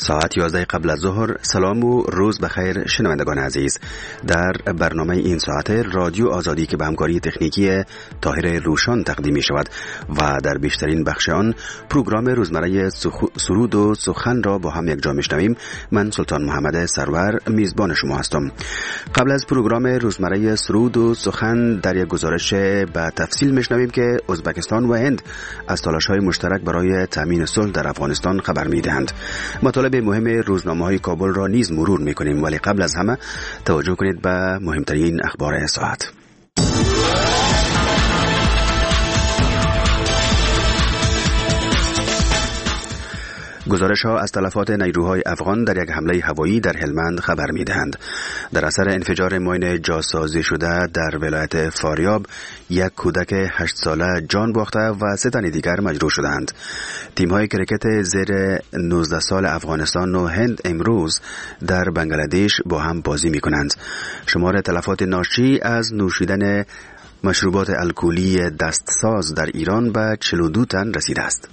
ساعت 11 قبل از ظهر. سلام و روز بخیر شنوندگان عزیز. در برنامه این ساعت رادیو آزادی که به همکاری تکنیکی طاهر روشان تقدیم می شود و در بیشترین بخش آن پروگرام روزمره سرود و سخن را با هم یکجا میشنویم. من سلطان محمد سرور میزبان شما هستم. قبل از پروگرام روزمره سرود و سخن در یک گزارش به تفصیل میشنویم که ازبکستان و هند از تلاش‌های مشترک برای تامین صلح در افغانستان خبر میدهند. مطالب مهم روزنامه‌های کابل را نیز مرور می‌کنیم، ولی قبل از همه توجه کنید به مهمترین اخبار ساعت. گزارش‌ها از تلفات نیروهای افغان در یک حمله هوایی در هلمند خبر می‌دهند. در اثر انفجار ماین جاسازی شده در ولایت فاریاب، یک کودک 8 ساله جان باخته و 3 تن دیگر مجروح شدند. تیم‌های کرکت زیر 19 سال افغانستان و هند امروز در بنگلادش با هم بازی می‌کنند. شمار تلفات ناشی از نوشیدن مشروبات الکلی دستساز در ایران به 42 تن رسیده است.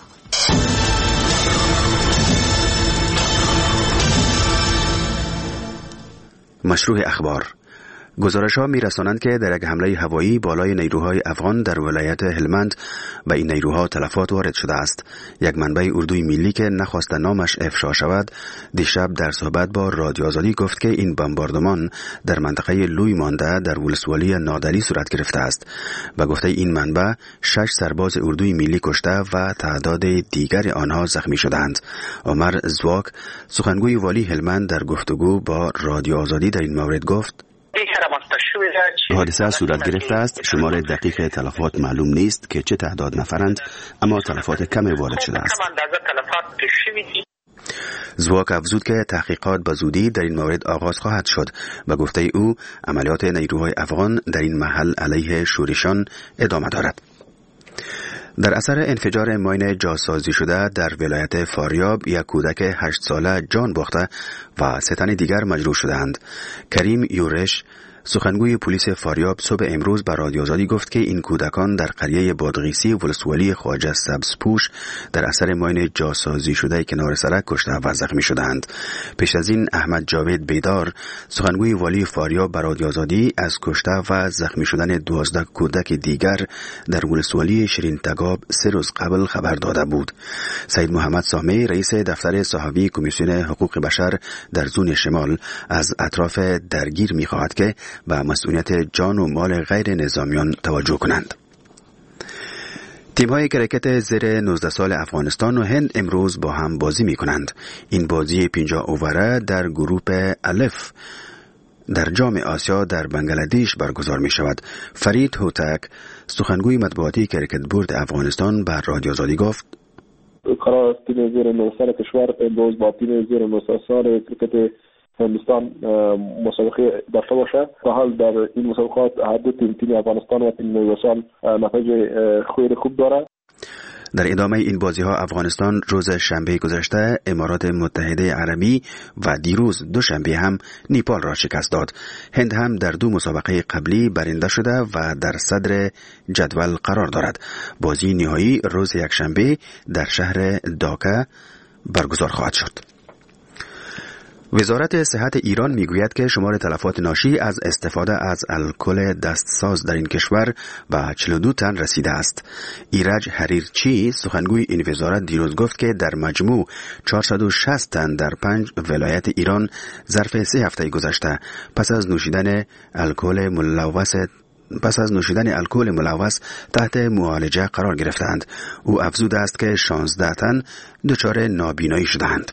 مشروع اخبار. گزارش‌ها می‌رسانند که در یک حمله هوایی بالای نیروهای افغان در ولایت هلمند به این نیروها تلفات وارد شده است. یک منبع اردوی ملی که نخواست نامش افشا شود، دیشب در صحبت با رادیو آزادی گفت که این بمباردمان در منطقه لوی مانده در ولسوالی نادری صورت گرفته است. به گفته این منبع 6 سرباز اردوی ملی کشته و تعداد دیگر آنها زخمی شدند. عمر زواک، سخنگوی والی هلمند، در گفتگو با رادیو آزادی در این مورد گفت: حادثه صورت گرفته است. شمار دقیق تلفات معلوم نیست که چه تعداد نفرند، اما تلفات کمی وارد شده است. زواک افزود که تحقیقات به زودی در این مورد آغاز خواهد شد. به گفته او، عملیات نیروهای افغان در این محل علیه شورشیان ادامه دارد. در اثر انفجار ماین جاسازی شده در ولایت فاریاب، یک کودک 8 ساله جان باخته و 3 تن دیگر مجروح شدند. کریم یورش، سخنگوی پلیس فاریاب، صبح امروز به رادیو آزادی گفت که این کودکان در قریه بادغیسی ولسوالی خواجه سبزپوش در اثر ماین جاسازی شده کنار سرک کشته و زخمی شدند. پیش از این احمد جاوید بیدار، سخنگوی والی فاریاب، به رادیو آزادی از کشته و زخمی شدن 12 کودک دیگر در ولسوالی شیرین تگاب 3 روز قبل خبر داده بود. سید محمد سامی، رئیس دفتر صحافی کمیسیون حقوق بشر در زون شمال، از اطراف درگیر می‌خواهد که به مسئولیت جان و مال غیر نظامیان توجه کنند. تیم‌های کرکت زیر 19 سال افغانستان و هند امروز با هم بازی می‌کنند. این بازی 50 اووره در گروه الف در جام آسیا در بنگلادش برگزار می شود. فرید هوتک، سخنگوی مطبوعاتی کرکت بورد افغانستان، به رادیو آزادی گفت: قرار است تیم زیر 19 کشور امروز با تیم زیر 19 سال کرکت هندوستان مسابقه داشته باشه. تا حال در این مسابقات هر دو تیم افغانستان و تیم هندوستان نتایج خوب داره. در ادامه این بازی‌ها افغانستان روز شنبه گذشته امارات متحده عربی و دیروز دوشنبه هم نیپال را شکست داد. هند هم در 2 مسابقه قبلی برنده شده و در صدر جدول قرار دارد. بازی نهایی روز یکشنبه در شهر داکا برگزار خواهد شد. وزارت صحت ایران میگوید که شمار تلفات ناشی از استفاده از الکل دستساز در این کشور به 42 تن رسیده است. ایرج حریرچی، سخنگوی این وزارت، دیروز گفت که در مجموع 460 تن در 5 ولایت ایران ظرف 3 هفته گذشته پس از نوشیدن الکل ملوث تحت معالجه قرار گرفتند. او افزوده است که 16 تن دچار نابینایی شدند.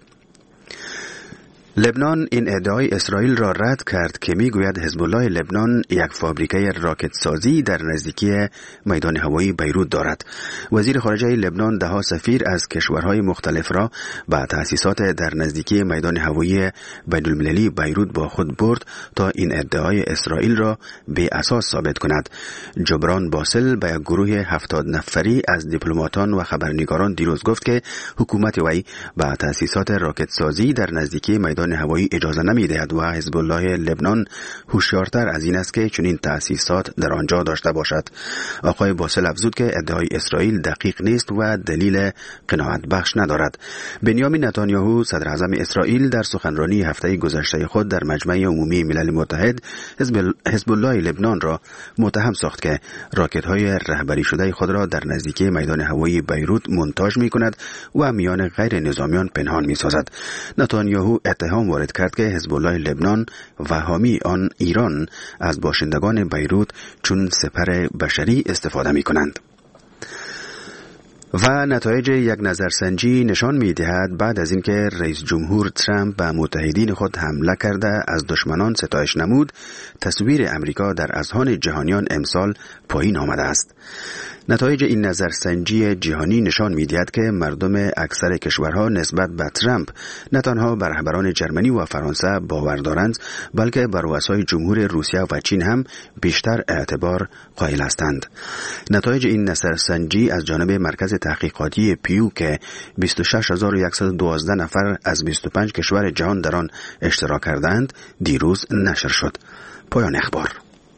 لبنان این ادعای اسرائیل را رد کرد که میگوید حزب الله لبنان یک فابریکه راکت سازی در نزدیکی میدان هوایی بیروت دارد. وزیر خارجه لبنان دهها سفیر از کشورهای مختلف را به تأسیسات در نزدیکی میدان هوایی بین‌المللی بیروت با خود برد تا این ادعای اسرائیل را بی اساس ثابت کند. جبران باسل به یک گروه 70 نفری از دیپلماتان و خبرنگاران دیروز گفت که حکومت وی به تأسیسات راکت سازی در نزدیکی میدان میدان هوایی اجازه نمی‌دهد و حزب الله لبنان هوشیارتر از این است که چنین تأسیسات در آنجا داشته باشد. آقای باسل افزود که ادعای اسرائیل دقیق نیست و دلیل قناعت بخش ندارد. بنیامین نتانیاهو صدر اعظم اسرائیل در سخنرانی هفته گذشته خود در مجمع عمومی ملل متحد حزب الله لبنان را متهم ساخت که راکت‌های رهبری شده خود را در نزدیکی میدان هوایی بیروت مونتاژ می‌کند و میان غیر نظامیان پنهان می‌سازد. نتانیاهو اتهام وارد کرد که حزب الله لبنان و حامی آن ایران از باشندگان بیروت چون سپر بشری استفاده می‌کنند. و نتایج یک نظرسنجی نشان می‌دهد بعد از اینکه رئیس جمهور ترامپ به متحدین خود حمله کرده از دشمنان ستایش نمود، تصویر امریکا در اذهان جهانیان امسال پایین آمده است. نتایج این نظرسنجی جهانی نشان می‌دهد که مردم اکثر کشورها نسبت به ترامپ نه تنها بر رهبران جرمنی و فرانسه باور دارند، بلکه بر رؤسای جمهور روسیه و چین هم بیشتر اعتبار قائل هستند. نتایج این نظرسنجی از جانب مرکز تحقیقاتی پیو که 26112 نفر از 25 کشور جهان در آن اشتراک کردند دیروز نشر شد. پایان اخبار.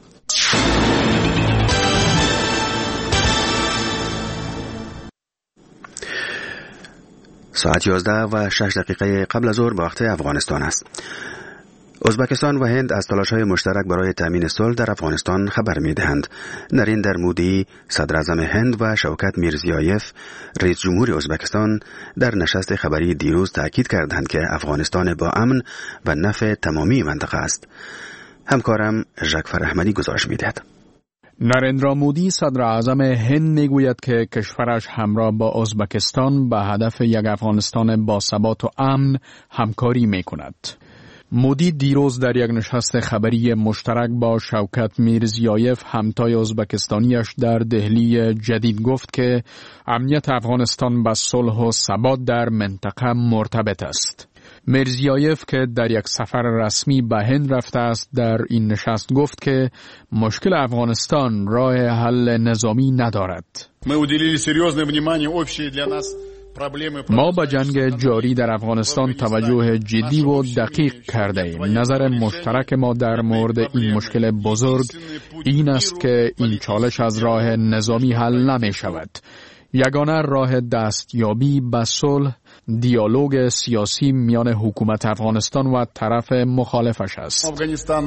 ساعت 11:06 قبل از ظهر به وقت افغانستان است. ازبکستان و هند از تلاش‌های مشترک برای تامین صلح در افغانستان خبر می‌دهند. نریندر مودی، صدر اعظم هند و شوکت میرزیایف، رئیس جمهور ازبکستان در نشست خبری دیروز تاکید کردند که افغانستان با امن و نفع تمامی منطقه است. همکارم ژکفر احمدی گزارش می‌دهد. نریندرا مودی صدر اعظم هند میگوید که کشورش همراه با ازبکستان به هدف یک افغانستان با ثبات و امن همکاری میکند. مودی دیروز در یک نشست خبری مشترک با شوکت میرزیایف همتای ازبکستانیش در دهلی جدید گفت که امنیت افغانستان با صلح و ثبات در منطقه مرتبط است. میرزیایف که در یک سفر رسمی به هند رفته است در این نشست گفت که مشکل افغانستان راه حل نظامی ندارد. ما به جنگ جاری در افغانستان توجه جدی و دقیق کرده ایم. نظر مشترک ما در مورد این مشکل بزرگ این است که این چالش از راه نظامی حل نمی شود. یگانه راه دستیابی به صلح دیالوگ سیاسی میان حکومت افغانستان و طرف مخالفش است.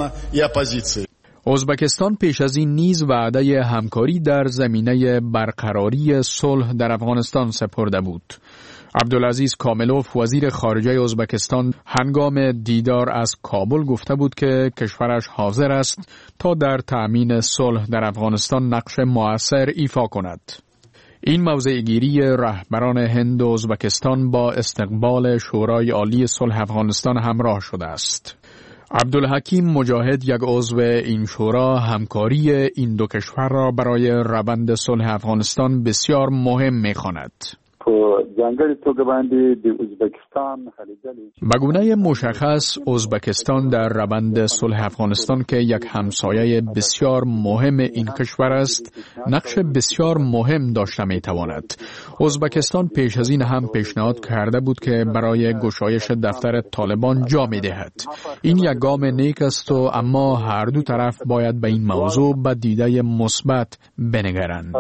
ازبکستان پیش از این نیز وعده همکاری در زمینه برقراری صلح در افغانستان سپرده بود. عبدالعزیز کاملوف وزیر خارجه ازبکستان هنگام دیدار از کابل گفته بود که کشورش حاضر است تا در تأمین صلح در افغانستان نقش مؤثر ایفا کند. این موضع گیری رهبران هند و ازبکستان با استقبال شورای عالی صلح افغانستان همراه شده است. عبدالحکیم مجاهد یک عضو این شورا همکاری این دو کشور را برای روند صلح افغانستان بسیار مهم می‌خواند. به گونه مشخص ازبکستان در روند صلح افغانستان که یک همسایه بسیار مهم این کشور است نقش بسیار مهم داشته میتواند. ازبکستان پیش از این هم پیشنهاد کرده بود که برای گشایش دفتر طالبان جا میدهد. این یک گام نیک است و اما هر دو طرف باید به این موضوع با دیده مثبت بنگرند.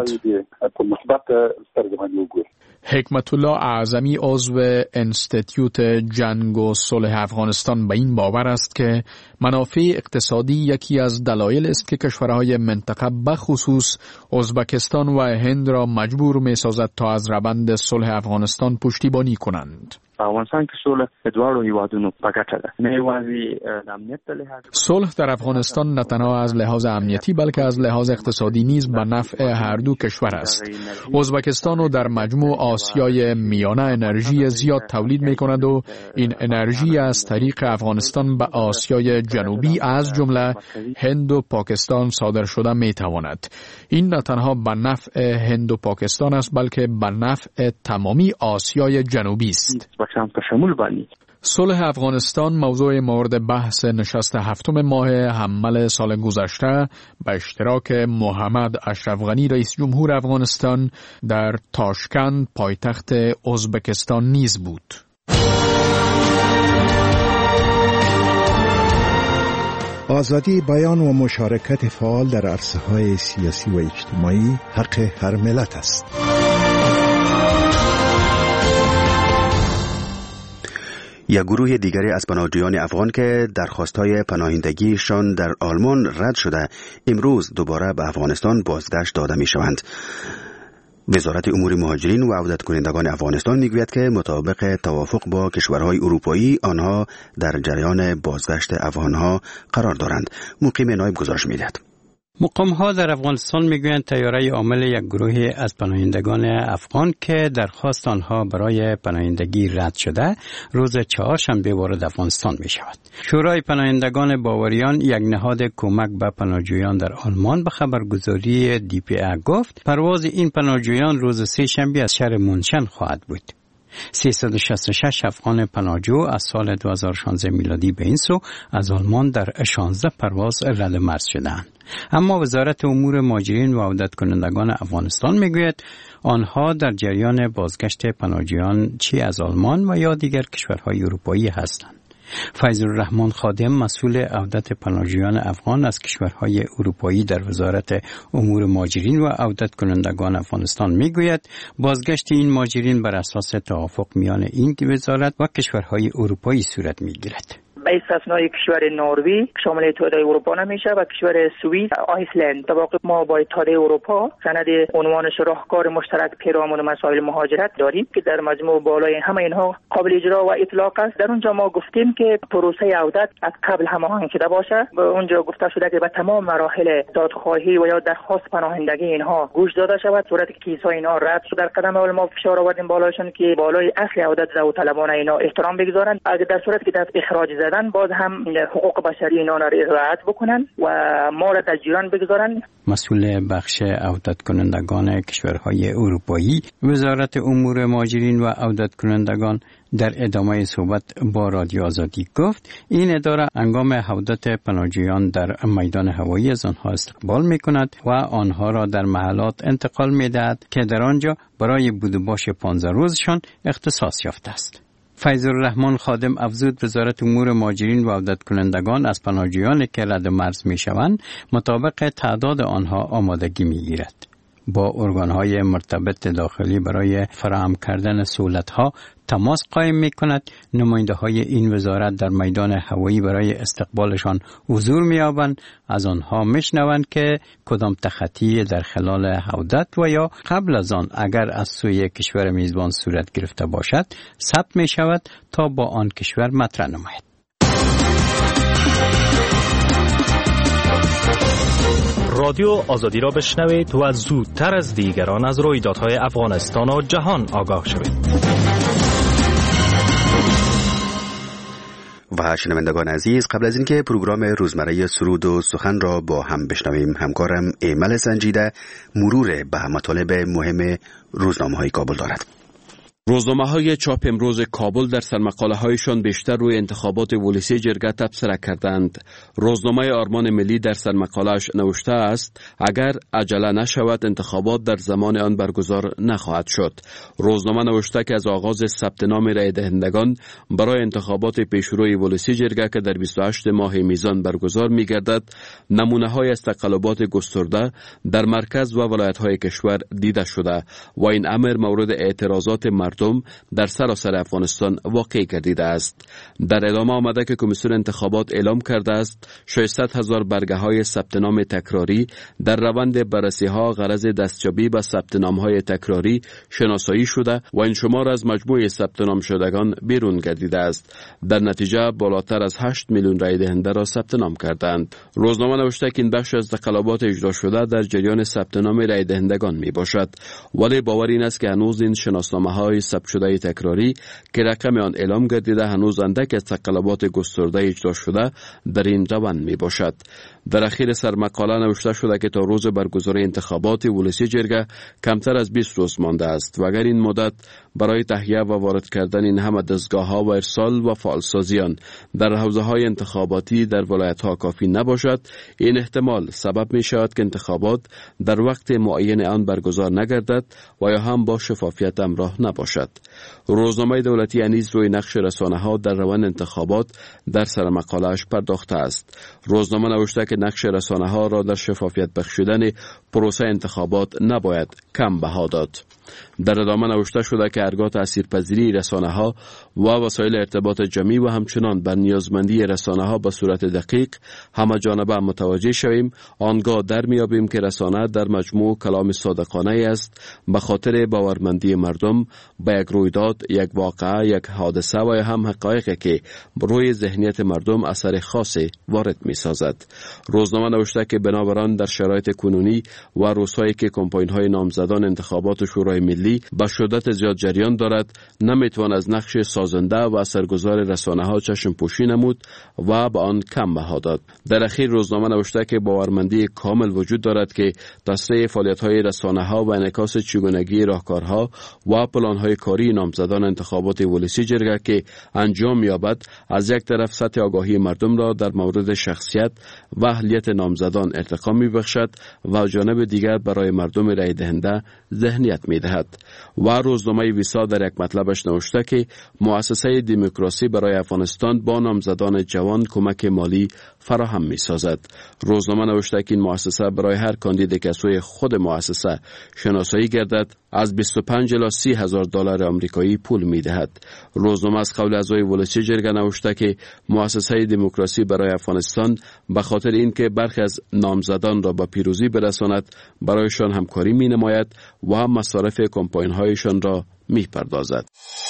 حکمت الله اعظمی عضو انستیتیوت جنگ و صلح افغانستان به این باور است که منافع اقتصادی یکی از دلایل است که کشورهای منطقه بخصوص ازبکستان و هند را مجبور می‌سازد تا از روند صلح افغانستان پشتیبانی کنند. افغانستان که صلح ادوارو هیوادونو پاکټه ده. نه یوازې د امنیت له لحاظ صلح در افغانستان نه تنها از لحاظ امنیتی بلکه از لحاظ اقتصادی نیز به نفع هر دو کشور است. ازبکستان و در مجموع آسیای میانه انرژی زیاد تولید می‌کند و این انرژی از طریق افغانستان به آسیای جنوبی از جمله هند و پاکستان صادر شده می‌تواند. این نه تنها به نفع هند و پاکستان است بلکه به نفع تمامی آسیای جنوبی است. صلح افغانستان موضوع مورد بحث نشست هفتم ماه حمل سال گذشته به اشتراک محمد اشرف غنی رئیس جمهور افغانستان در تاشکند پایتخت ازبکستان نیز بود. آزادی بیان و مشارکت فعال در عرصه‌های سیاسی و اجتماعی حق هر ملت است. یک گروه دیگری از پناهجویان افغان که درخواست‌های پناهندگیشان در آلمان رد شده امروز دوباره به افغانستان بازگشت داده می‌شوند. وزارت امور مهاجرین و عودت کنندگان افغانستان میگوید که مطابق توافق با کشورهای اروپایی آنها در جریان بازگشت افغانها قرار دارند. مقیم نایب گزارش می‌دهد. مقام‌ها در افغانستان میگویند طیاره عامل یک گروه از پناهندگان افغان که درخواست آنها برای پناهندگی رد شده روز چهارشنبه وارد افغانستان می شود. شورای پناهندگان باوریان، یک نهاد کمک به پناهجویان در آلمان، به خبرگزاری DPA گفت پرواز این پناهجویان روز سه‌شنبه از شهر مونشن خواهد بود. 366 افغان پناهجو از سال 2016 میلادی به این سو از آلمان در 16 پرواز رد مرز شدند. اما وزارت امور مهاجرین و عودت کنندگان افغانستان میگوید آنها در جریان بازگشت پناهجویان چی از آلمان و یا دیگر کشورهای اروپایی هستند. فیض الرحمن خادم، مسئول عودت پناهجویان افغان از کشورهای اروپایی در وزارت امور مهاجرین و عودت کنندگان افغانستان میگوید بازگشت این مهاجرین بر اساس توافق میان این وزارت و کشورهای اروپایی صورت میگیرد. به استثنای کشور نروژ که شامل اتحادیه اروپا نمیشه و کشور سوئیس، آیسلند. طبق ما با اتحادیه اروپا سند عنوانش راهکار مشترک پیرامون مسائل مهاجرت داریم که در مجموع بالای همه اینها قابل اجرا و اطلاق است. در اونجا ما گفتیم که پروسه عودت از قبل هماهنگ شده باشه. به اونجا گفته شده که به تمام مراحل دادخواهی و یا درخواست پناهندگی اینها گوش داده شود. صورتی که کیس‌های اینا رد شد در قدم اول ما فشار آوردیم بالایشان که بالای اصل عودت داوطلبانه اینا احترام بگذارن. اگر در صورتی که در اخراج باز هم حقوق بشری اینا را رعایت بکنن و ما را در جریان بگذارن. مسئول بخش عودت کنندگان کشورهای اروپایی وزارت امور مهاجرین و عودت کنندگان در ادامه صحبت با رادیو آزادی گفت این اداره هنگام عودت پناهجویان در میدان هوایی از آنها استقبال می کند و آنها را در محلات انتقال می دهد که در آنجا برای بود و باش 15 روزشان اختصاص یافته است. فیض الرحمن خادم افزود وزارت امور مهاجرین و عودت کنندگان از پناهجویانی که رد مرز می شوند مطابق تعداد آنها آمادگی می گیرد. با ارگانهای مرتبط داخلی برای فراهم کردن سهولت‌ها تماس قائم می‌کند. نماینده‌های این وزارت در میدان هوایی برای استقبالشان حضور می‌یابند، از آنها می‌شنوند که کدام تخطی در خلال عودت و یا قبل از آن اگر از سوی کشور میزبان صورت گرفته باشد ثبت می‌شود تا با آن کشور مطرح نماید. رادیو آزادی را بشنوید و زودتر از دیگران از رویدادهای افغانستان و جهان آگاه شوید. و شنوندگان عزیز، قبل از اینکه پروگرام روزمره سرود و سخن را با هم بشنویم، همکارم ایمل سنجیده مرور به مطالب مهم روزنامه‌های کابل دارد. روزنامه‌های چاپ امروز کابل در سرمقاله‌هایشان بیشتر روی انتخابات ولسی جرگه تبصره کردند. روزنامه آرمان ملی در سرمقاله‌اش نوشته است اگر عجله نشود انتخابات در زمان آن برگزار نخواهد شد. روزنامه نوشته که از آغاز ثبت نام رای دهندگان برای انتخابات پیشروی ولسی جرگه که در 28 ماه میزان برگزار می‌گردد، نمونه‌های از تقلبات گسترده در مرکز و ولایت‌های کشور دیده شده و این امر مورد اعتراضات مردم در سراسر افغانستان واقع گردیده است. در ادامه آمده که کمیسیون انتخابات اعلام کرده است 600,000 برگه های ثبت نام تکراری در روند بررسی ها غرض دستیابی به ثبت نام های تکراری شناسایی شده و این شمار از مجموع ثبت نام شدگان بیرون گردیده است. در نتیجه بالاتر از 8 میلیون رای دهنده را ثبت نام کردند. روزنامه نوشته که این بخش از تقلبات اجرا شده در جریان ثبت نام رای دهندگان می باشد، ولی باور این است که هنوز این شناسنامه های ثبت شده تکراری که رقم آن اعلام گردیده هنوز اندک از تقلبات گسترده اجرا شده در این روند می باشد. در اخیر سرمقاله نوشته شده که تا روز برگزاری انتخابات ولسی جرگه کمتر از 20 روز مانده است و اگر این مدت برای تهیه و وارد کردن این همه دستگاه‌ها و ارسال و فعالسازیان در حوزه‌های انتخاباتی در ولایت‌ها کافی نباشد، این احتمال سبب می شود که انتخابات در وقت معین آن برگزار نگردد و یا هم با شفافیت همراه نباشد. باشد. روزنامه دولتی نیز روی نقش رسانه‌ها در روند انتخابات در سرمقاله‌اش پرداخته است. روزنامه نوشته که نقش رسانه‌ها را در شفافیت بخشیدن پروسه انتخابات نباید کم بها داد. در ادامه نوشته شده که هرگاه تاثیرپذیری رسانه‌ها و وسایل ارتباط جمعی و همچنان بر نیازمندی رسانه‌ها به صورت دقیق همه جانبه متوجه شویم، آنگاه در میابیم که رسانه در مجموع کلام صادقانه است به خاطر باورمندی مردم به یک رویداد، یک واقعه، یک حادثه و یا هم حقایقی که روی ذهنیت مردم اثر خاصی وارد می‌سازد. روزنامه نوشته که بنابراین در شرایط کنونی و روزهایی که کمپاین‌های نامزدان انتخابات شورای ملی به شدت زیاد جریان دارد، نمیتوان از نقش سازنده و اثرگذار رسانه‌ها چشم پوشی نمود و به آن کم بها داد. در اخیر روزنامه نوشته که باورمندی کامل وجود دارد که تسریع فعالیت‌های رسانه‌ها و انعکاس چگونگی راهکارها و پلان‌های کاری نامزدان انتخابات ولسی جرگه که انجام یابد، از یک طرف سطح آگاهی مردم را در مورد شخصیت و اهلیت نامزدان ارتقا می‌بخشد و جانب دیگر برای مردم رای دهنده ذهنیت می‌دهد. و روزنامه ویسا در یک مطلبش نوشته که مؤسسه دموکراسی برای افغانستان با نامزدان جوان کمک مالی فراهم می‌سازد. روزنامه نوشته که این مؤسسه برای هر کاندید که سوی خود مؤسسه شناسایی گردد از 25 الی 30 هزار دلار آمریکایی پول می‌دهد. روزنامه از قول اعضای ولسی جرگه نوشته که مؤسسه دموکراسی برای افغانستان به خاطر اینکه برخی از نامزدان را به پیروزی برساند برایشان همکاری می‌نماید و مصارف کمپاین‌هایشان را می‌پردازد.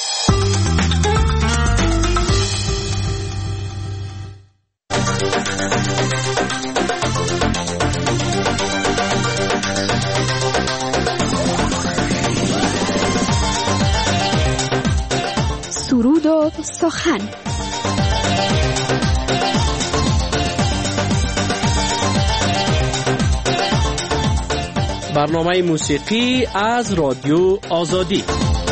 سرود و سخن. برنامه موسیقی از رادیو آزادی.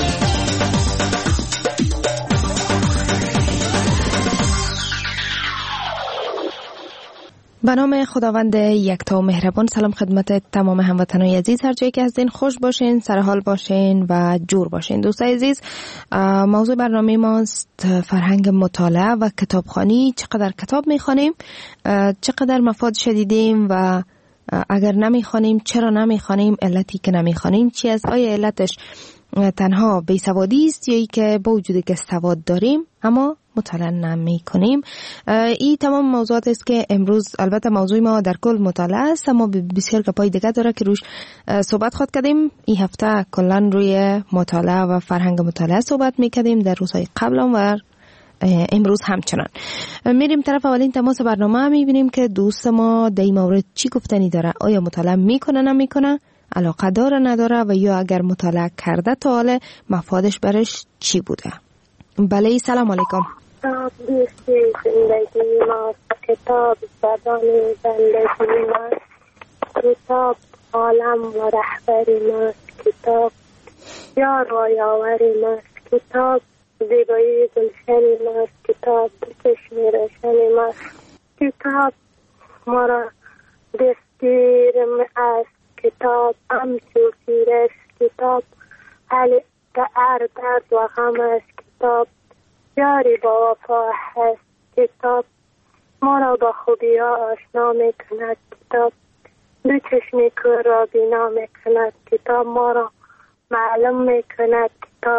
به نام خداوند یکتا و مهربان. سلام خدمت تمام هموطنان عزیز، هر جایی که هستین خوش باشین، سرحال باشین و جور باشین. دوستای عزیز، موضوع برنامه ماست فرهنگ مطالعه و کتابخوانی. چقدر کتاب میخوانیم، چقدر مفاد شدیدیم و اگر نمیخوانیم چرا نمیخوانیم، علتی که نمیخوانیم چی است؟ آیا علتش تنها بیسوادی است یا ای که با وجودی که سواد داریم اما مطالعه نمی کنیم؟ این تمام موضوعات است که امروز البته موضوع ما در کل مطالعه است، اما بسیار گپای دیگه داره که روش صحبت خود کردیم. این هفته کلا روی مطالعه و فرهنگ مطالعه صحبت میکردیم در روزهای قبل و امروز همچنان. میریم طرف اولین تماس برنامه، میبینیم که دوست ما در این مورد چی گفتنی داره. آیا مطالعه میکنه نمیکنه، علاقه داره نداره و یا اگر مطالعه کرده تا حالا مفادش برش چی بوده؟ بله، سلام علیکم. دوستی زندگی ما، کتاب زبان زندگی ما، کتاب عالم و رهبری ما، کتاب یار و یاوری ما، کتاب زیبایی گلشنی ما، کتاب چشم روشنی ما، کتاب ما را دستگیر است، کتاب همچو است، کتاب حل درد و غم است، کتاب یاری با وفا هست، کتاب ما را با خوبی ها آشنا می کند، کتاب دو چشمی کور را بینا می کند، کتاب ما را معلوم می کند،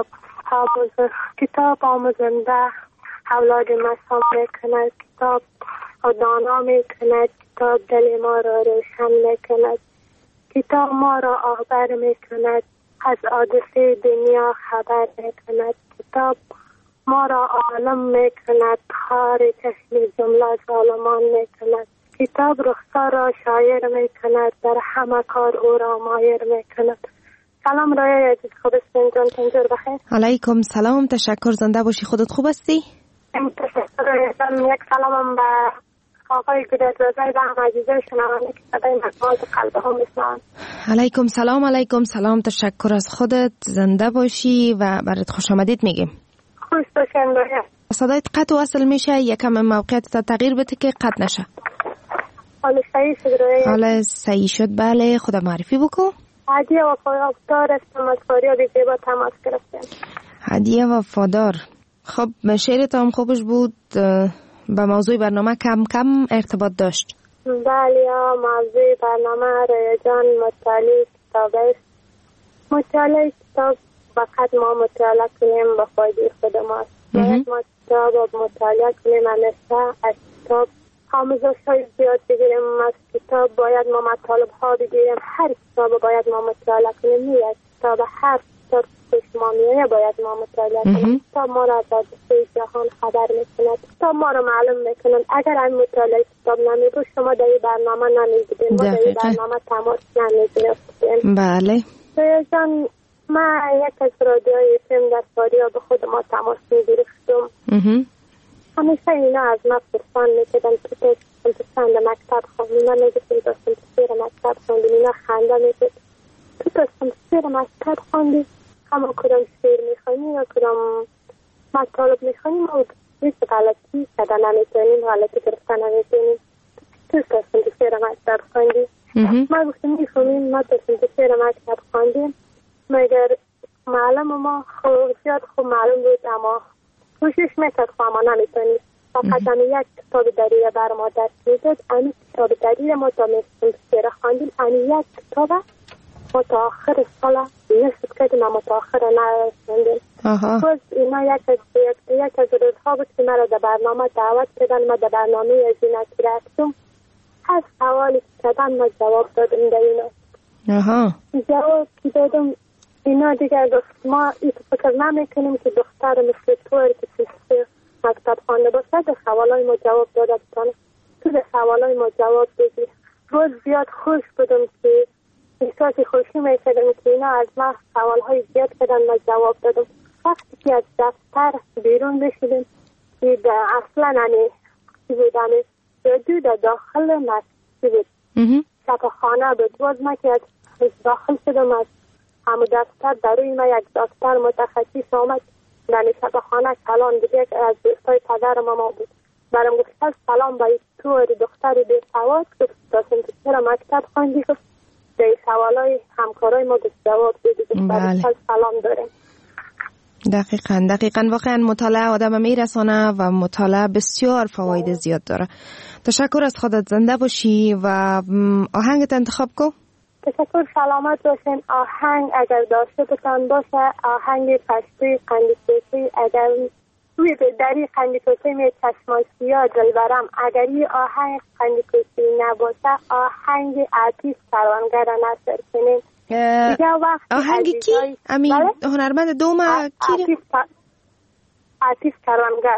کتاب آموزنده اولاد مسام می کند، کتاب دانا می کند، کتاب دل ما را روشن می کند، کتاب ما را آخبر می کند، از حادثه دنیا خبر می کند، کتاب ما را عالم می کند، خار چشم جمله ظالمان می کند، کتاب رخسار را شاعر می کند، در همه کار او را مایر می کند. سلام رای عزیز، خوب هستین جان؟ تنجور بخیر. علیکم سلام، تشکر، زنده باشی. خودت خوب هستی؟ تشکر رایتان. یک سلامم به آقای گودت رضای و هم عزیزه شنوانده که صدای مطمئن قلب هم میشنوان. علیکم سلام. علیکم سلام، تشکر از خودت، زنده باشی و برات خوش آمدید میگیم. خوش باشین رای. صدایت قطع و اصل میشه، یکم موقعیت تغییر بده که قطع نشه. حالا صحیح شد رای. حالا صحیح شد. بله، خدا معرفی بکو. عادی و پایابدار هستم، از فاریاب زیبا تماس گرفتم. هدیه وفادار. خب شعرت هم خوبش بود. با موضوع برنامه کم کم ارتباط داشت. بله، موضوع برنامه رایجان مطالعه کتاب است. مطالعه کتاب فقط ما مطالعه کنیم به فایده خود ماست. باید ما کتاب مطالعه کنیم، همیشه از کتاب آموزش های زیاد بگیریم. از کتاب باید ما مطالب ها بگیریم. هر کتاب باید ما مطالعه کنیم. یک کتاب هر کتاب ما میایه باید ما مطالعه کنیم. کتاب ما را از حادثه جهان خبر میکند. کتاب ما را معلوم میکنند. اگر این مطالعه کتاب نمیبود شما در این برنامه نمیدیدیم. ما در این برنامه تماس نمیگرفتیم. بله جان، ما یک از رادیوهای فیلم در ساریا به خود ما تماس میگرفتم. همیشه اینا از ما پرسان میکردن که تو سنتسان در مکتب خوندی. من نگفتیم تو سنتسیر مکتب خوندی. اینا خنده میکرد تو سنتسیر مکتب خوندی، اما کدام شعر میخوانی یا کدام مطالب میخوانی ما هیچ غلطی کده نمیتونیم، غلطی گرفته نمیتونیم. تو سنتسیر مکتب خوندی. ما گفتیم میفهمیم ما تو سنتسیر مکتب خوندیم، مگر معلم ما زیاد خوب معلوم بود اما کوشش میکرد خواهم ما نمیتونیم. فقط یک کتاب دریه بر ما دست میداد. این کتاب دریه ما تا سنتسیر خوندیم. این یک کتاب ما تا آخر سال نصف کردیم اما تا آخر نرسندیم. باز اینا یک از روزها بود که مرا در برنامه دعوت کردن. ما در برنامه زینتی رفتم. هر سوالی که کردن ما جواب دادم در اینا. جواب که دادم اینا دیگر گفت ما این فکر نمیکنیم که دختر مثل تو که سنتسیر مکتب خوانده باشه در سوالای ما جواب داده بتانه. تو در سوالای ما جواب بدی. روز زیاد خوش بودم که احساس خوشی میکردم که اینا از ما سوالهای زیاد کردن ما جواب دادم. وقتی که از دفتر بیرون بشیدیم که اصلا چی بودم دو در داخل مسجد بود. شفاخانه بود. باز ما که از داخل شدم از همون دفتر در روی ما یک دکتر متخصص آمد در شفاخانه کلان بود. یک از دوستای پدر ما بود. برام گفت سلام با تو دختر بی‌سواد گفت تا سنتسیر مکتب خوندی. گفت در سوالای همکارای ما گفت جواب بدید. بله. سلام داریم. دقیقاً واقعا مطالعه آدم میرسانه و مطالعه بسیار فواید زیاد داره. تشکر از خودت، زنده باشی و آهنگت انتخاب کو. تشکر، سلامت باشین. آهنگ اگر داشته بتان باشه آهنگ پشتی قندیکوسی. اگر توی دری قندیکوسی می چشماسی یا دلبرم. اگر این آهنگ قندیکوسی نباشه آهنگ آتیش کروانگر نصر کنین. آهنگ کی؟ امین هنرمند دوم کی؟ آتیش کروانگر.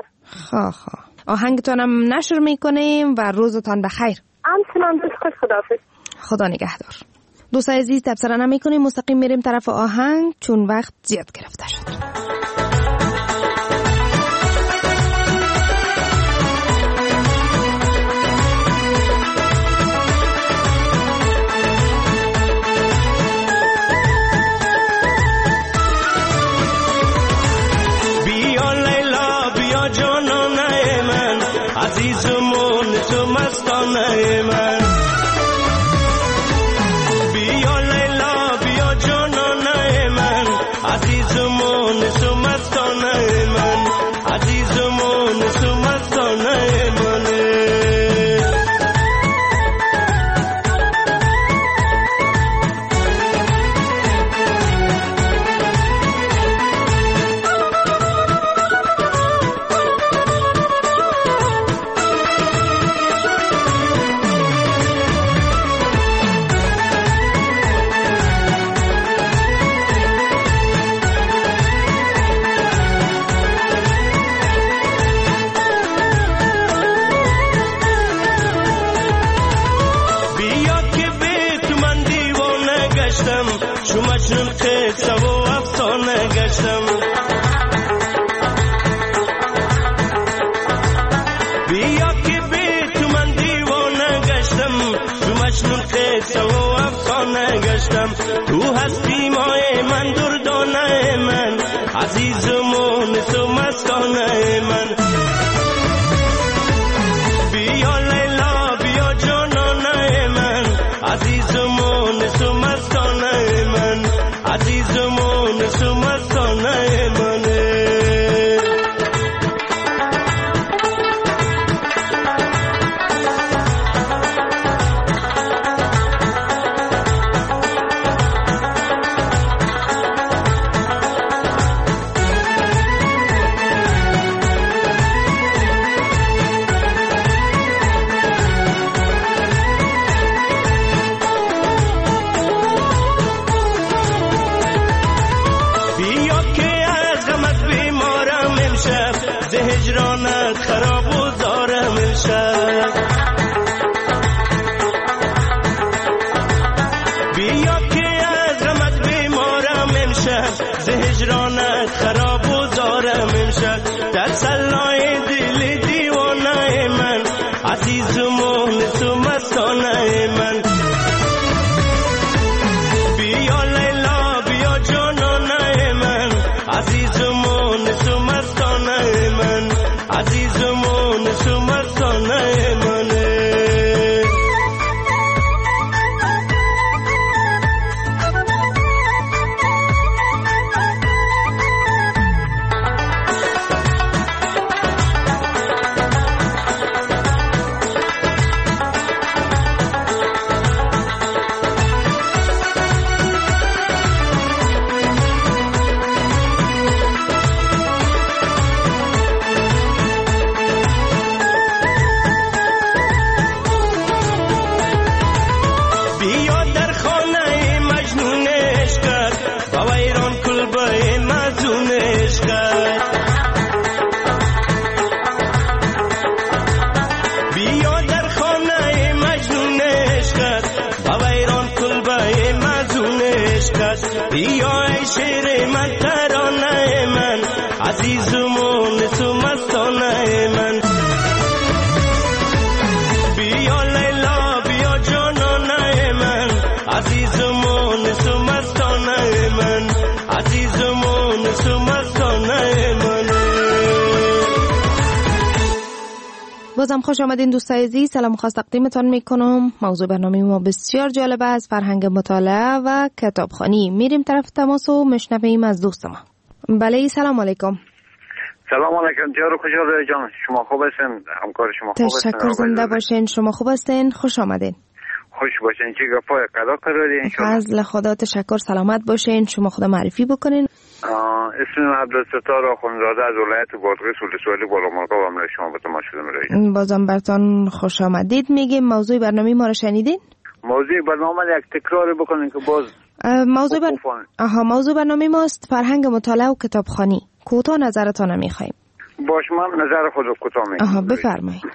آهنگتانم نشر میکنیم و روزتان بخیر. همچنان دوست خوش. خداحافظ. خدا نگهدار. دوستای عزیز تبصره نمیکنیم، مستقیم میریم طرف آهنگ چون وقت زیاد گرفته شد. عزیزمون تو مستانه من، بیا لیلا بیا جانانه من، عزیزمون تو مستانه من، عزیزمون تو مستانه منه. مجنون قصه و افسانه گشتم، بیا که به تو من دیوانه گشتم، تو مجنون قصه و افسانه گشتم، تو هستی مای من دردانه من، عزیزمون تو مستانه من، بیا لیلا بیا جانانه من، عزیزمون تو مستانه من، عزیزمون تو مستانه منه. هجرانت خراب و دارم امشب در سلای دل دیوانه من عزیز و مونس و مستانه من بیا لیلا بیا جانانه من عزیز و مونس و مستانه من عزیز و مونس و مستانه من بیا ای شیر من ترانه من عزیز و مونس و مستانه من بیا لیلا بیا جانانه من عزیز و مونس و مستانه من عزیز و مونس و مستانه من. بازم خوش آمدین دوستای عزیز. سلام خاص تقدیمتان میکنم. موضوع برنامه ما بسیار جالب است، فرهنگ مطالعه و کتابخوانی. میریم طرف تماس و میشنویم از دوست ما. بله سلام علیکم. سلام علیکم جارو خوشحال جان، شما خوب هستین؟ همکار شما خوب هستین؟ تشکر، زنده باشین. شما خوب هستین؟ خوش آمدین. خوش باشین. چی گپای قضا قراری ان شاء الله؟ فضل خدا، تشکر. سلامت باشین. شما خود معرفی بکنین. اسمم عبدالستار آخوندزاده از ولایت بادغیس ولسوالی بالامرغاب هم شما به تماس شدم. بازم براتون خوش آمدید میگیم. موضوع برنامه ما رو شنیدین؟ موضوع برنامه یک تکرار بکنین که باز موضوع برنامه ماست فرهنگ مطالعه و کتابخوانی. کوتاه نظرتان میخوایم. باش، من نظر خود رو کوتاه میگم. بفرمایید.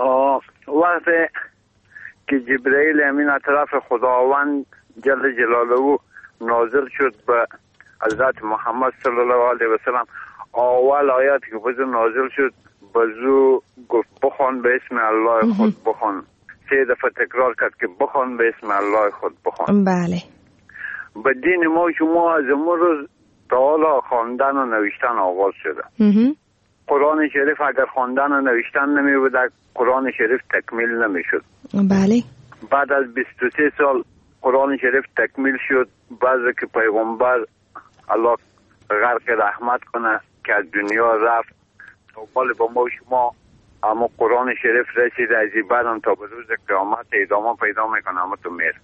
وقتی که جبرئیل امین از طرف خداوند جل جلاله نازل شد به حضرت محمد صلی الله علیه و سلم، اول آیاتی که بزر نازل شد بزو گفت بخوان به اسم الله خود بخوان. 3 دفعه تکرار کرد که بخوان به اسم الله خود بخوان. بله. به دین ما شما از امون روز تا حالا خواندن و نوشتن آغاز شده. قرآن شریف اگر خواندن و نوشتن نمی بود قرآن شریف تکمیل نمی شد. بله. بعد از 23 سال قرآن شریف تکمیل شد. بعد که پیغمبر الله غرق رحمت کنه که از دنیا رفت، توبال با ما شما اما قرآن شریف رسید از این بعدم تا به روز قیامت ادامه پیدا میکنه. اما تو میر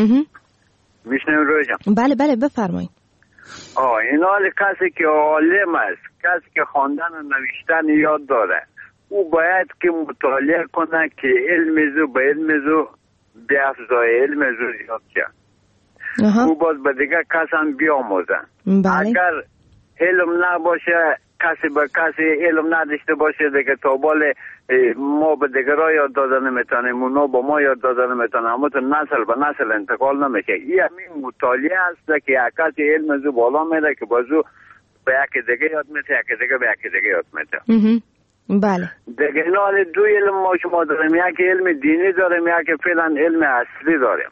میشنیم روی جان؟ بله بله بفرمایید. این حال کسی که عالم است، کسی که خواندن و نوشتن یاد داره، او باید که مطالعه کنه که علم زو به علم زو بیافزای علم زو زیاد کرد. او باز به دیگه کس هم بیاموزه. اگر علم نباشه، کسی به کسی علم نداشته باشه دیگه توبال ما به دیگرها یاد دادن نمیتونیم، اونا با ما یاد دادن نمیتونن، اما تو نسل به نسل انتقال نمیشه. این همین مطالعه است که یک کسی علم زو بالا میره که بازو به یک دیگه یاد میده، یک دیگه به یک دیگه یاد میده. بله. دیگه این حال 2 علم ما شما داریم، یک علم دینی داریم، یک فعلا علم اصلی داریم.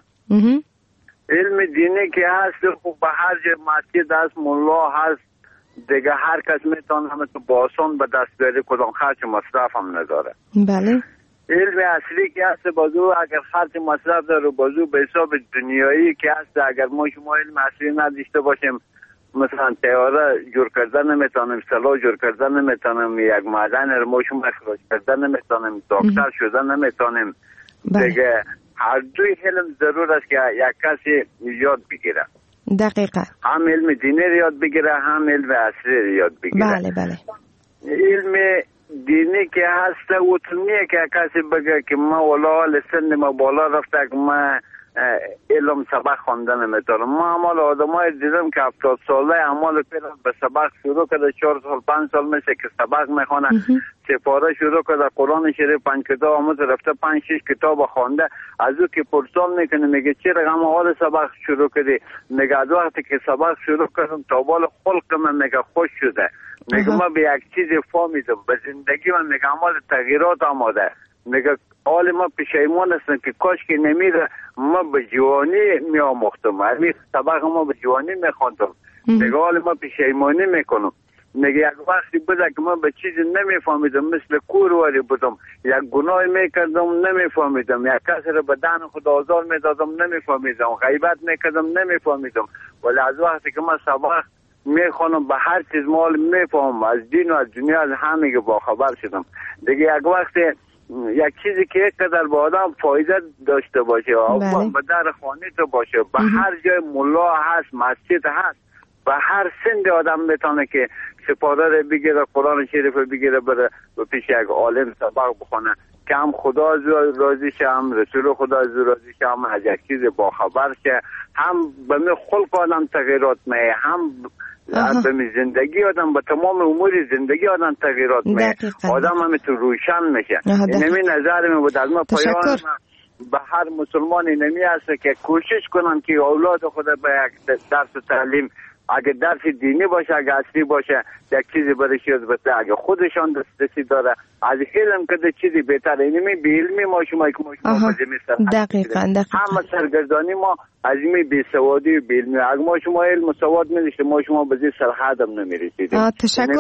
علم دینی که هست خوب به هر جای مسجد هست، ملا هست دیگه، هر کس میتونه همه تو باسان به دست بیاره، کدام خرچ مصرف هم نداره. بله. علم اصلی که هست بازو اگر خرچ مصرف داره بازو به حساب دنیایی که هست، اگر ما شما علم اصلی نداشته باشیم مثلا تیاره جور کردن نمیتونیم، سلاح جور کردن نمیتونیم، یک معدن رو ما شما اخراج کردن نمیتونیم، دکتر شدن نمیتونیم. دیگه هر دوی علم ضرور است که یک کسی یاد بگیره. دقیقا. هم علم دینی رو یاد بگیره، هم علم اصلی رو یاد بگیره. بله بله. علم دینی که هست اوتونیه که کسی بگه که ما والا سن ما بالا رفته که ما علم سبق خواندن نمیتونم. ما اعمال آدمای دیدم که 70 ساله اعمال پیدا به سبق شروع کرده، 4 سال 5 سال میشه که سبق میخونه، سپاره شروع کرده، قرآن شریف 5 کتاب آموز رفته، 5 6 کتاب خوانده. از او که پرسان میکنه میگه چرا هم حال سبق شروع کردی؟ میگه از وقتی که سبق شروع کردم تا بال خلق من میگه خوش شده. میگه ما به یک چیز فهمیدم به زندگی من، میگه اعمال تغییرات آمده. میگه حال ما پشیمان هستم که کاش که نمیره ما به جوانی میاموختم، همین سبق ما به جوانی میخوندم. میگه حال ما پشیمانی میکنم. میگه یک وقتی بوده که ما به چیزی نمیفهمیدم، مثل کورواری بودم، یک گناه میکردم نمیفهمیدم، یک کسی را به دهن خود آزار میدادم نمیفهمیدم، غیبت میکردم نمیفهمیدم. ولی از وقتی که ما سبق میخوانم به هر چیز مال میفهمم، از دین و از دنیا از همه با خبر شدم. دیگه یک وقتی یک چیزی که یک قدر با آدم فایده داشته باشه و به در خانه تو باشه، به هر جای ملا هست، مسجد هست، به هر سند آدم میتونه که سپاره رو بگیره، قرآن شریف رو بگیره، بره و پیش یک عالم سبق بخونه که هم خدا از راضی شه، هم رسول خدا از راضی شه، هم از یک چیز با خبر شه، هم به می خلق آدم تغییرات میه، هم به می زندگی آدم، به تمام امور زندگی آدم تغییرات میه، آدم همینطور روشن میشه. اینمی نظر می بود از ما. پایان به هر مسلمانی نمی هست که کوشش کنن که اولاد خود به یک درس تعلیم، اگه درس دینی باشه، اگه اصلی باشه، یک چیزی برش یاد بده، اگه خودشان دسترسی داره از علم کده چیزی بهتره. اینمی به علمی ما شما که ما بزیمی دقیقاً همه سرگردانی ما از اینمی بی سوادی و به علمی. اگه ما شما علم و سواد نداشته ما شما بزی سرحد هم نمیرسیدیم. تشکر.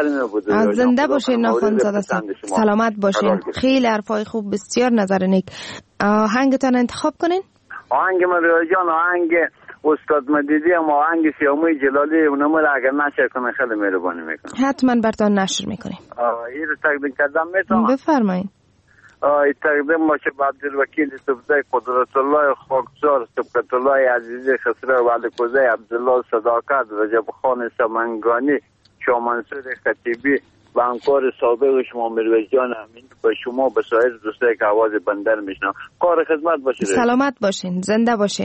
زنده باشین ناخوانزاده صاحب، سلامت باشین. خیلی حرفای خوب، بسیار نظر نیک. آهنگتان انتخاب کنین؟ آهنگ من رویان، آهنگ استاد مدیدی، هم آهنگ سیاموی جلالی، اونم را اگر نشر کنه خیلی مهربانی میکنم. حتما براتون نشر میکنیم. این رو تقدیم کردم میتونم؟ بفرمایید. این تقدیم باشه به عبدالوکیل صفزای قدرت الله خاکسار، سبقت الله عزیزی خسره و علیکوزه، عبدالله صداقت، رجب خان سمنگانی، شامنصور خطیبی و همکار سابق شما مرویز جان امین، به شما به سایر دوستای که آواز بندر میشنم. کار خدمت باشید. سلامت باشین، زنده باشین.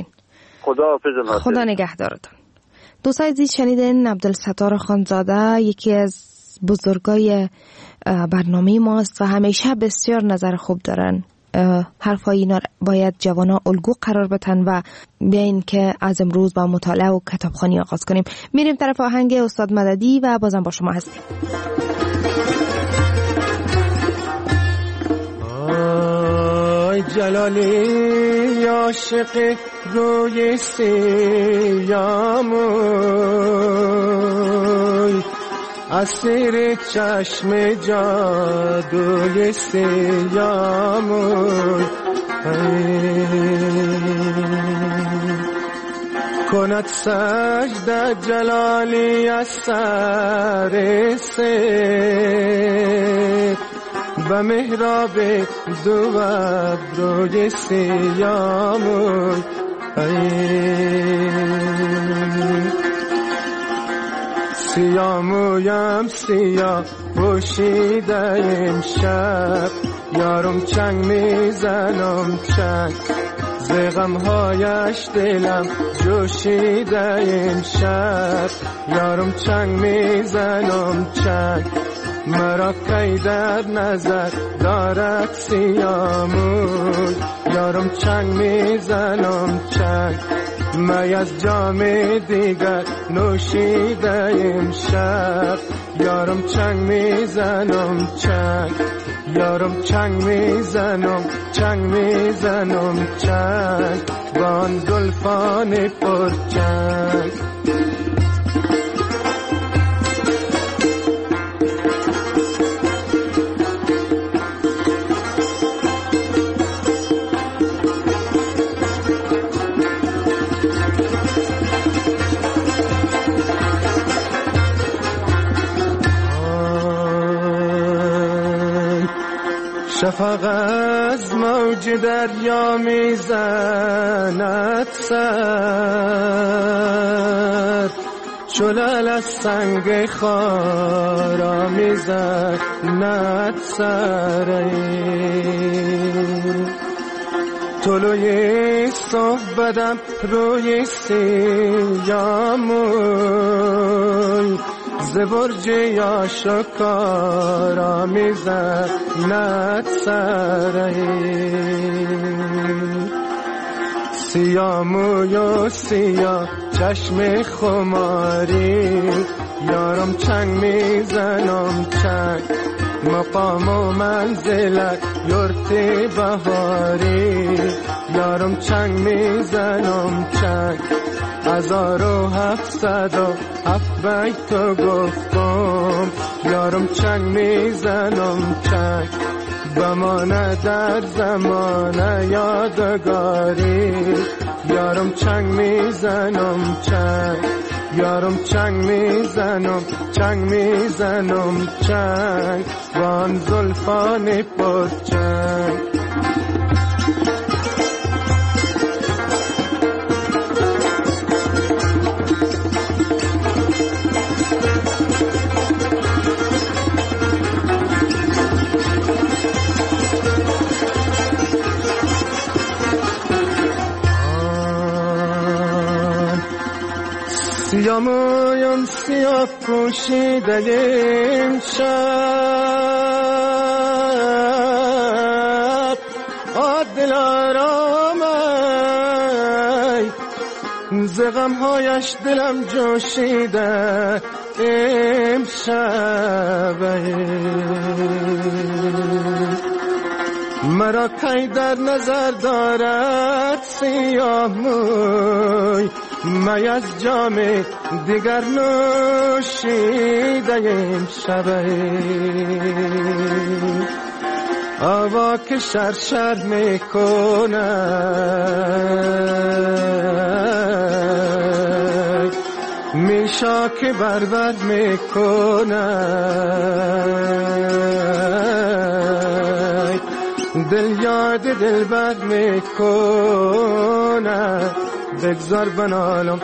خدا نگهدارتون. دوستای عزیز شنیدین عبدالستار خانزاده، یکی از بزرگای برنامه ماست و همیشه بسیار نظر خوب دارن. حرفای اینا باید جوانا الگو قرار بدن و بیاین که از امروز با مطالعه و کتابخوانی آغاز کنیم. میریم طرف آهنگ استاد مددی و بازم با شما هستیم. جلالی عاشق روی سیاموی، اسیر چشم جادوی سیاموی، کند سجده جلالی از سر سه، به محراب دو ابروی سیاموی، سیامویم سیاه پوشیده امشب، یارم چنگ میزنم چنگ، ز غمهایش دلم جوشیده امشب، یارم چنگ میزنم چنگ، مرا کی در نظر دارد سیاموی، یارم چنگ میزنم چنگ، می از جام دیگر نوشیده امشب، یارم چنگ میزنم چنگ، یارم چنگ میزنم چنگ میزنم چنگ، با آن زلفان پرچنگ. شفق از موج دریا میزند سر، شلال از سنگ خارا میزند سر، طلوی صبح بدم روی سیاموی زبرج یا شکارا میزند سرهی سیاموی و سیاه چشم خماری یارم چنگ میزنم چنگ مقام و منزلت یورت بهاری یارم چنگ میزنم چنگ 1707 بیتو گفتم یارم چنگ میزنم چنگ بمانه در زمان یادگاری یارم چنگ میزنم چنگ یارم چنگ میزنم چنگ وان زلفان پر چنگ سیامویم سیاه پوشیده امشب دل آرامه ز غمهایش دلم جوشیده امشب مرا کی در نظر دارد سیاموی می از جام دیگر نوشیده امشبه هوا که شرشر میکنه میشا که بربر میکنه دل یاد دل بر میکنه بگذار بنالم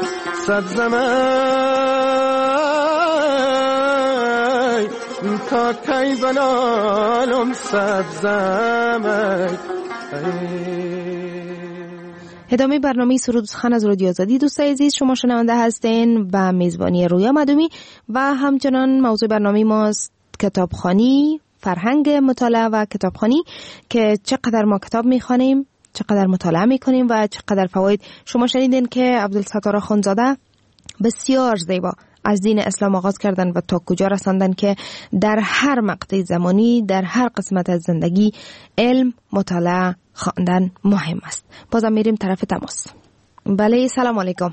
سبزمه تا کی بنالم سبزمه. ادامه برنامه سرود سخن از رادیو آزادی دوستای عزیز شما شنونده هستین و میزبانی رویا مدومی و همچنان موضوع برنامه ماست کتابخوانی، فرهنگ مطالعه و کتابخوانی که چقدر ما کتاب میخوانیم، چقدر مطالعه میکنیم و چقدر فواید. شما شنیدین که عبدالستار اخوندزاده بسیار زیبا از دین اسلام آغاز کردن و تا کجا رساندن که در هر مقطع زمانی، در هر قسمت از زندگی علم، مطالعه، خواندن مهم است. بازم میریم طرف تماس. بله، سلام علیکم.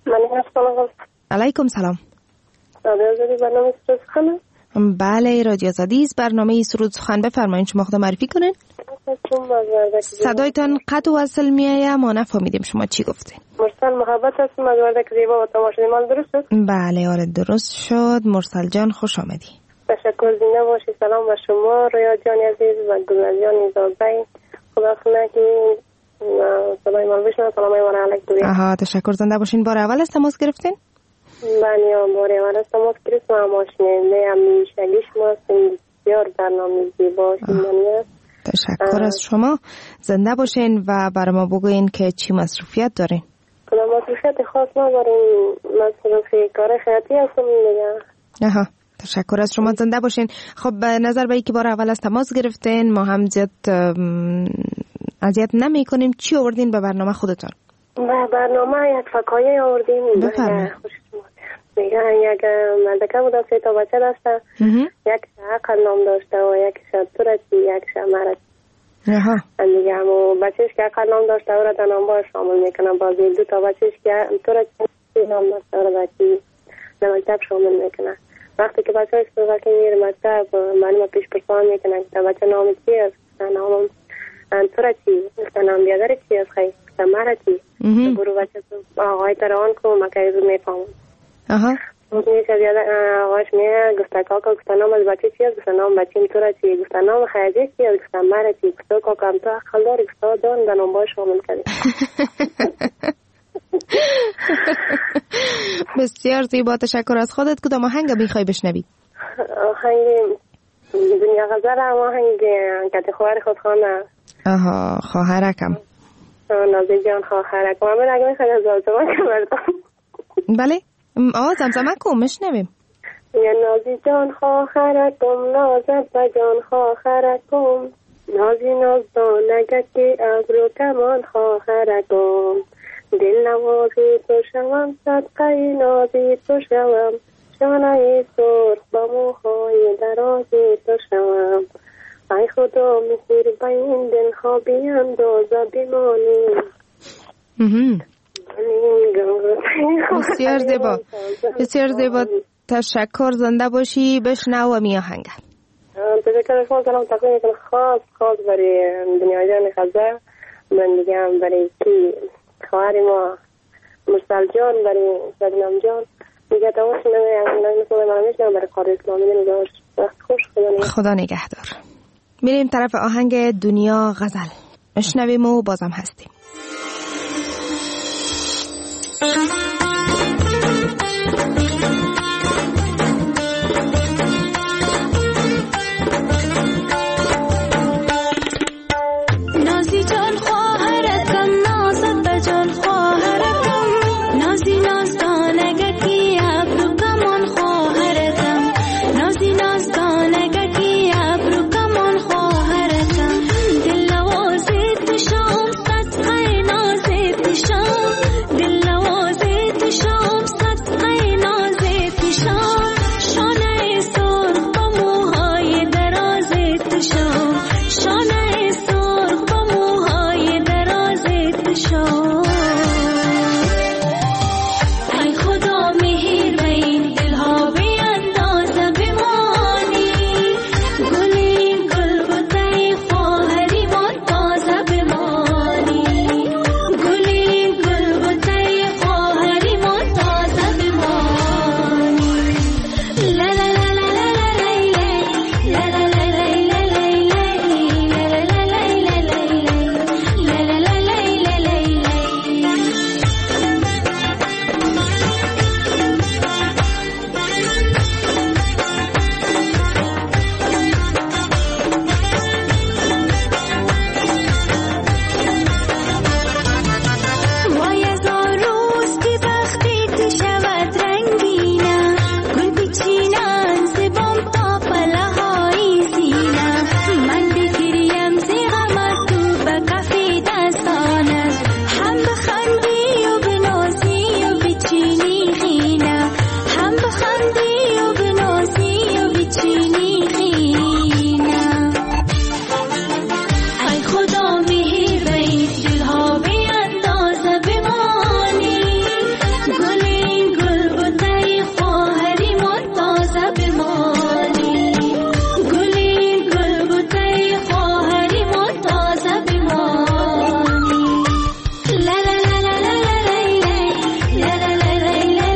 علیکم سلام. برنامه سرود سخن؟ بله، رادیو آزادی است. برنامه سرود سخن بفرمایید، شما خود معرفی کنین. صدایتان قطع و وصل میایه، ما نفهمیدیم شما چی گفتین. مرسل محبت هستم از وردک زیبا و تماشای مال درست شد؟ بله آره درست شد. مرسل جان خوش آمدی. تشکر، زنده باشی. سلام به شما رویا جان عزیز و گلناز جان زیبا. خدا خونه که صدای من بشنوه. سلام من علیک دوری. آها تشکر، زنده باشین. بار اول از تماس گرفتین؟ بله بار اول از تماس گرفتم. ما شنیده همیشگیش ما بسیار برنامه زیبا شنیدنی. تشکر از شما، زنده باشین و برای ما بگوین که چی مصروفیت دارین. کدام مصروفیت خاص ندارین، مصروفی کار خیاطی هستم دیگه. آها تشکر از شما، زنده باشین. خب به نظر به اینکه بار اول از تماس گرفتین ما هم زیاد اذیت نمی کنیم، چی آوردین به برنامه خودتان؟ به برنامه یک فکایه آوردیم. بفرمایید. میگن یک مردکه بود، 3 تا بچه داشته، یک عقل نام داشته و یک تورچی، یک مرد. دیگه همو بچهش که عقل نام داشته او را در نامبار شامل میکنن، بازی 2 تا بچهش که تورچی نام داشته او را بچه مکتب شامل میکنن. وقتی که بچه های که میره مکتب معلومه پیش پرسان میکنن که بچه نام چی است؟ نامم تورچی، نام بیادر چی است؟ خیلی مرچی. برو بچه آقای تران که مکه زود میفهمون. میشه آقاش میه گفته کاکا گفته نام از بچه چی است؟ گفته نام بچیم تورچی. گفته نام خیجه چی است؟ گفته مرچی. گفته کاکا هم تو اخل داری؟ گفته دارم در نام باید شامل کردی. بسیار زیبا، تشکر از خودت. کدام آهنگ میخوای بشنوی؟ آهنگ دنیا غزل، آهنگ کت خواهر خود خانه. آها خواهرکم. نازی جان خواهرکم. من رگم خیلی از زمزمه کردم. بله زمزمه کن مشنویم. یا نازی جان خواهرکم، نازت و جان خواهرکم، نازی نازدانگتی ابرو کمان خواهرکم، دل نوازی تو شوم، صدقه نازی تو شوم، شانه سرخ با موهای درازی تو شوم، ای خدا مهر به این دل ها بینداز بمانی. بسیار زیبا، بسیار زیبا. تشکر، زنده باشی. بشنو می آهنگ. تشکر شما کنم. تقدیم خاص برای دنیا جان خزه، من دیگه برای کی خواهر ما مرسل جان، برای شبنم جان دیگه تماش نمیشنم برای قاری اسلامی نگاهش. وقت خوش، خدا نگهدار. میریم طرف آهنگ دنیا غزل. اشنویم و بازم هستیم. نازی جان خواهرکم، نازت به جان خواهرکم، نازی نازدانگکی ابرو کمان خواهرکم، نازی نازدانگکی ابرو کمان خواهرکم، دل نوازی تو شام، صدقه نازی تو شام، دل نوازی تو شام، صدقه نازی تو شام، شانه سرخ با موهای درازی تو شام، شانه سرخ با موهای درازی تو شام. ای خدا مهر به این دلها بینداز بمانی، گلی گل بوته خواهری ما تازه بمانی، گلی گل بوته خواهری ما تازه بمانی. لا لا لا لا لا لا لا وای از آن روز که بختی تو شود رنگینه، گل بچینن ز بام تا پله‌های سینه، من بگریم ز غمت تو به کف دستانت، هم بخندی و بنازی و بچینی خینه، هم بخندی و بنازی و بچینی خینه. ای خدا مهر به این دلها بینداز بمانی، گلی گل بوته خواهری ما تازه بمانی، گلی گل بوته خواهری ما تازه بمانی. لا لا لا لا لا لا لا لا لا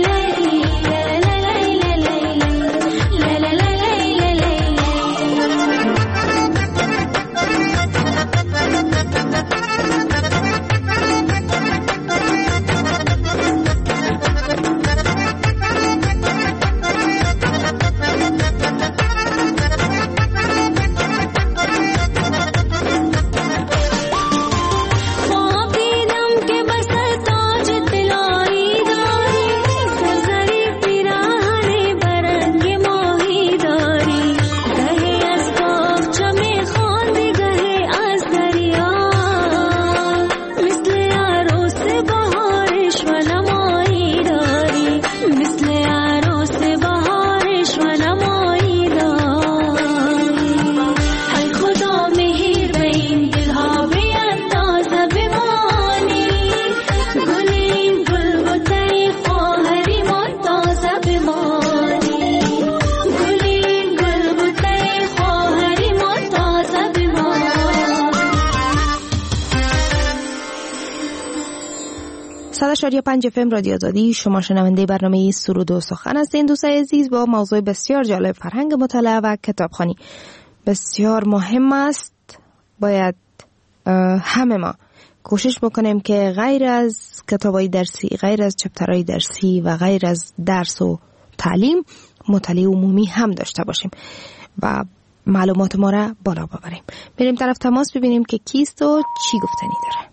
خواب دیدم که بسر تاج طلایی داری، سرزری پیراهن برنگ ماهی داری، گهی از باغچه میخواندی گهی از دریا، مثل عروس بهارش و نمایی داری، مثل عروس بهارش و نمایی داری. ای خدا مهر به این دلها بینداز بمانی، گلی گل بوته خواهری ما تازه بمانی، گلی گل بوته خواهری ما تازه بمانی. 100.5 FM رادیو آزادی. شما شنونده برنامه سرود و سخن هستین. دوستان عزیز، با موضوع بسیار جالب فرهنگ مطالعه و کتابخوانی بسیار مهم است. باید همه ما کوشش بکنیم که غیر از کتابای درسی، غیر از چپترهای درسی و غیر از درس و تعلیم، مطالعه عمومی هم داشته باشیم و معلومات ما را بالا ببریم. بریم طرف تماس ببینیم که کیست و چی گفتنی داره.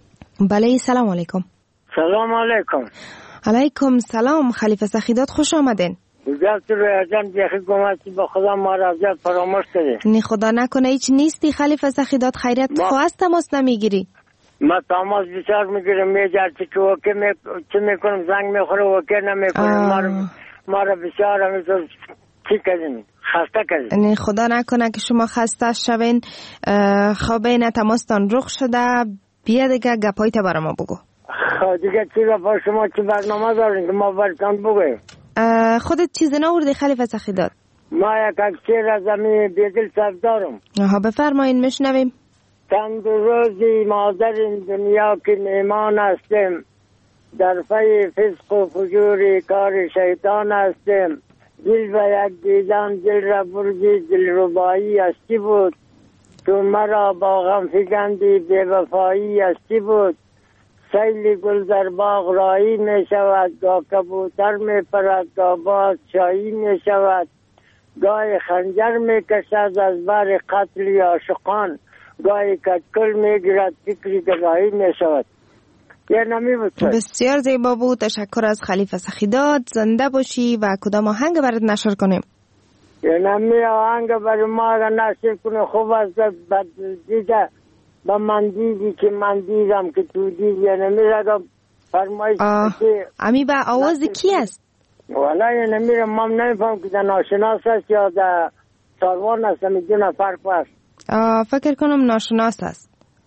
بله سلام علیکم. سلام علیکم. علیکم سلام خلیفه سخیدات، خوش آمدین. جلت رو ازم دیخی گمتی با خدا ما را ازت فراموش کرده. نی خدا نکنه هیچ نیستی خلیفه سخیدات، خیرت خواست تماس نمیگیری؟ ما تماس بسیار میگیرم، میجرد که وکه چه میکنم زنگ میخوره وکه نمیکنم. ما را بسیار همیتون چی کردیم؟ خسته کردیم. نی خدا نکنه که شما خسته شوین. خواب این تماستان رخ شده، بیا دیگه گپایت برای ما بگو. دیگه چی با شما چی برنامه دارین که ما برکان بگویم؟ خودت چیز نوردی خلیفه سخیدات؟ ما یک اکسیر از زمین بیدل صرف دارم. بفرمایین مشنویم. چند روزی مادر این دنیا که میمان هستیم، در پی فسق و فجور کار شیطان هستیم. دل به یک دیدن دل را بردی، دل ربایی هستی بود. تو مرا با غم فگندی، بے وفایی هستی بود. سیل گل در باغ رایی می شود، گاه کبوتر می پرد، گاه باز شایی می شود. گاه خنجر می کشد از بر قتل عاشقان، گاه کتکل می گیرد فکری گراهی می شود. یه نمی بود. بسیار زیبا بود، تشکر از خلیفه سخیدات. زنده باشی. و کدام آهنگ برات نشر کنیم؟ یه نمی آهنگ برای ما اگر نشر کنه خوب است. دیده با من دیدی که من دیدم که تو دیدی، یه نمی رگم فرمایش که امی با آواز کی است؟ والا یه نمی رگم ما نمیفهم که در ناشناس است یا در ساروان است. میدونم فرق است. فکر کنم ناشناس است.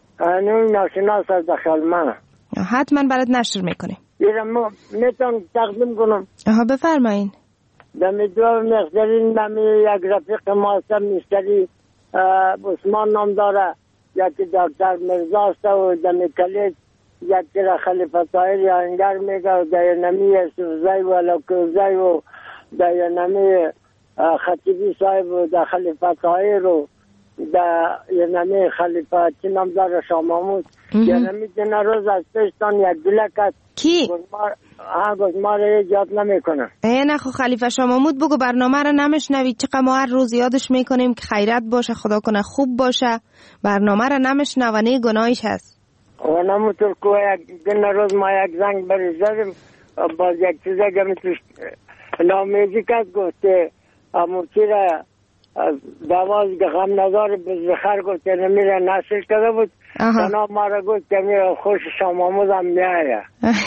ناشناس است داخل من. حتما برات نشر میکنیم. میتونم تقدیم کنم؟ بفرمایین. دمی دو مقدرین دمی یک رفیق ما هستم مشتری عثمان نام داره، یکی دکتر مرزا است و دمی کلید یکی را خلیفه طاهر آهنگر میگه و در نمی سوزای و لکوزای و در نمی خطیبی صاحب و در خلیفه طاهر و در نمی خلیفه چی نام داره شاه محمود. نمی دنه روز از پیشتان یک دلکت کی؟ گزمار ایجاد نمی کنه. نه خو خلیفه شاه محمود بگو برنامه رو نمشنوید. چقدر ما هر روز یادش میکنیم که خیرت باشه، خدا کنه خوب باشه. برنامه رو نمشنونه گناهش هست. و نموتر که یک دنه روز ما یک زنگ بری زدیم، باز یک چیزه گمی توش نامیزی کد گفته امورچی را دواز که غم نداره بزخر گفته نمیره نشر کرده بود. تنها ما را گفت که میره خوش شاه محمود هم میایه.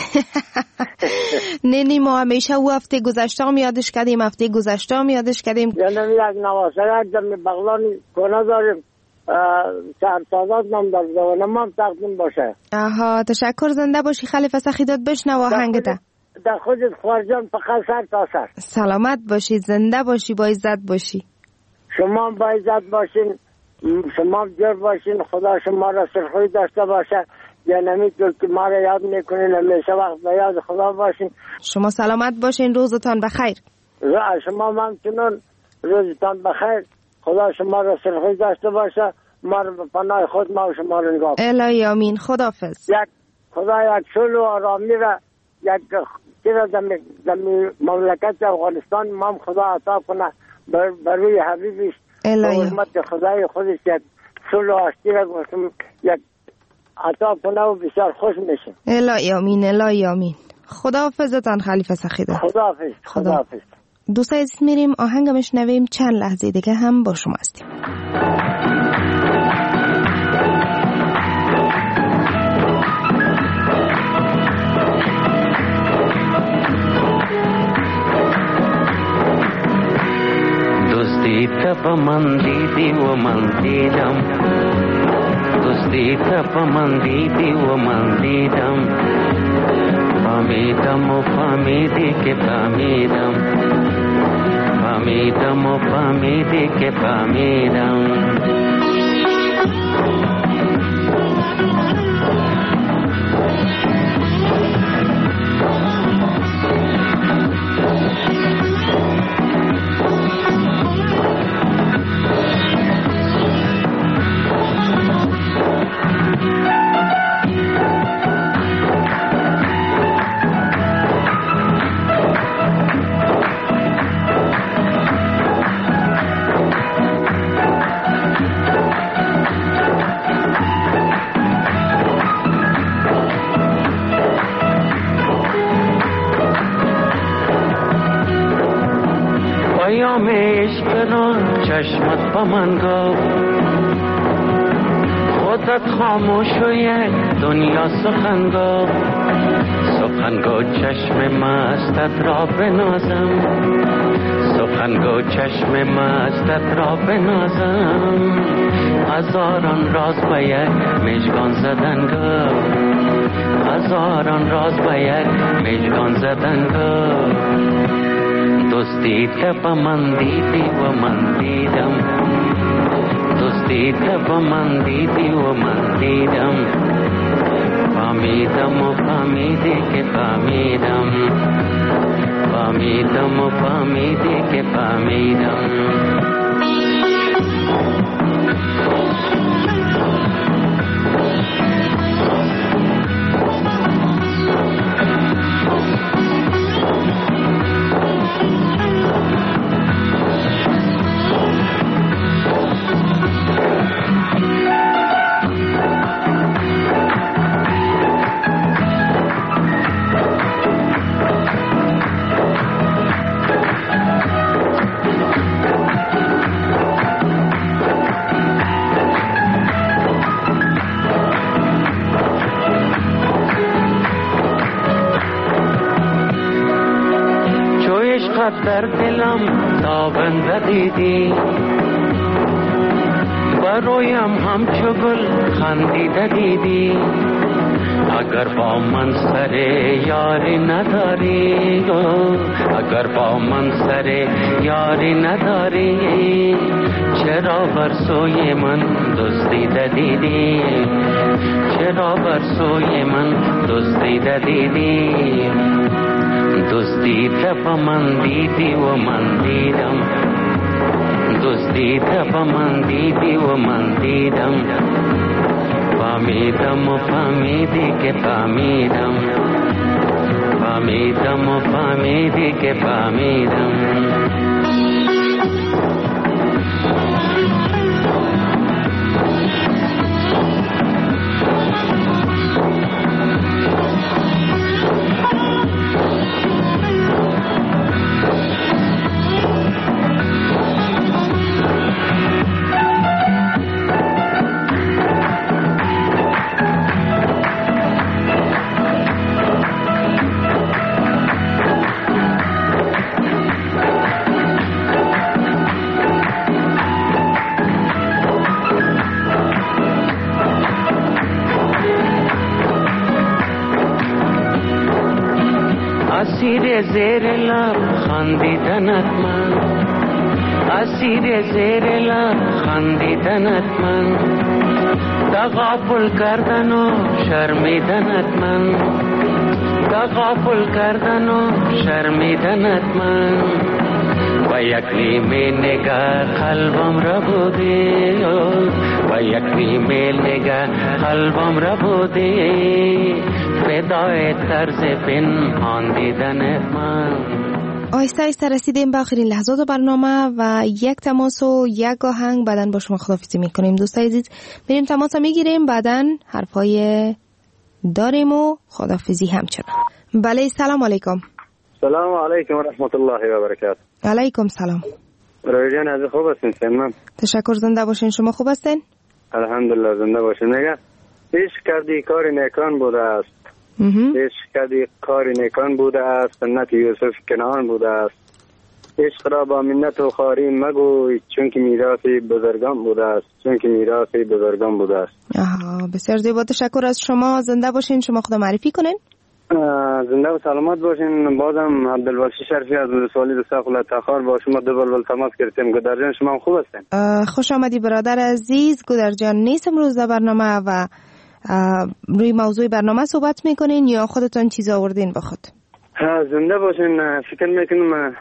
نه ما همیشه او هفته گذشته هم یادش کردیم، هفته گذشته هم یادش کردیم. یعنی یک نواسره دمی بغلانی کنه داریم، سرسازات نام داریم و نمام تقدیم باشه. تشکر. زنده باشی خلیفه سخیدات. بشنو آهنگته. در خودت خارجان فقط سر تا سر. سلامت باشی، زنده باشی، با عزت باشی. شما با عزت باشین، شما جور باشین، خدا شما را سرخوی داشته باشه. یا نمیتون که ما را یاد میکنین، همیشه وقت به یاد خدا باشین. شما سلامت باشین، روزتان بخیر. شما همچنان روزتان بخیر، خدا شما را سرخوی داشته باشه. ما را به پناه خود ما و شما را نگاه کنه. الهی آمین. خداحافظ. خدا یک صلح و آرامی را یک چیز در مملکت افغانستان ما خدا عطا کنه بر روی حبیبش. الهی حرمت خدای خودش یک صلح و آشتی را گفتم یک عطا کنه و بسیار خوش میشیم. الهی آمین. الهی آمین. خداحافظتان خلیفه سخیدات. خداحافظ. خداحافظ. دوستای عزیز میریم آهنگ بشنویم، چند لحظه دیگه هم با شما هستیم. دوستی تپ من دیدی و من دیدم، دوستی تپ من دیدی و من دیدم، فهمیدم و فهمیدی که فهمیدم، فهمیدم و فهمیدی که فهمیدم. را چشمت با من گفت، خودت خاموش و یک دنیا سخن گفت. سخن گو چشم مستت را بنازم، سخن گو چشم مستت را بنازم. هزاران راز به یک مژگان زدن گفت، هزاران راز به یک مژگان زدن گفت. دوستی که با من دیدی و من دیدم، دوستی که با من دیدی و من دیدم. فهمیدم و فهمیدی که فهمیدم، فهمیدم و فهمیدی که فهمیدم. در دلم تابنده دیدی، برویم همچو گل خندیده دیدی. اگر با من سر یاری نداری، اگر با من سر یاری نداری، چرا بر سوی من دزدیده دیدی، چرا بر سوی من دزدیده دیدی. دوستی با من دیدی و من دیدم، دوستی با من دیدی و من دیدم. فهمیدم و فهمیدی که فهمیدم، فهمیدم و فهمیدی که فهمیدم. اسیر زیر لب خندیدنت من، اسیر زیر لب خندیدنت من. تغافل کردن و شرمیدنت من، تغافل کردن و شرمیدنت من. و یک نیمه نگاه قلبم را بودی، و یک نیمه نگاه قلبم را بودی. فدای طرز پنهان دیدن من. آهسته آهسته رسیدیم به آخرین لحظات برنامه و یک تماس و یک آهنگ بعدن با شما خداحافظی میکنیم. دوستای عزیز بریم تماس میگیریم، بعدن حرفای داریم و خداحافظی همچنان. بله سلام علیکم. سلام علیکم و رحمت الله و برکاته. علیکم سلام. روی جان از خوب هستین سلام. تشکر، زنده باشین. شما خوب هستین؟ الحمدلله زنده باشین. نگه عشق کردی کار نیکان بوده است، عشق کردی کار نیکان بوده است، سنت یوسف کنعان بوده است. عشق را با منت و خواری مگوی، چون که میراث بزرگان بوده است، چون که میراث بزرگان بوده است. بسیار زیبا، تشکر از شما. زنده باشین. شما خدا معرفی کنین. زنده و سلامت باشین. بازم عبدالباسی شرفی از ولسوالی دو خلت تخار با شما دو بلبل تماس کردیم. گودر جان شما هم خوب هستین؟ خوش آمدی برادر عزیز. گودر جان نیست امروز در برنامه و روی موضوع برنامه صحبت میکنین یا خودتون چیز آوردین با خود؟ زنده باشین. فکر میکنم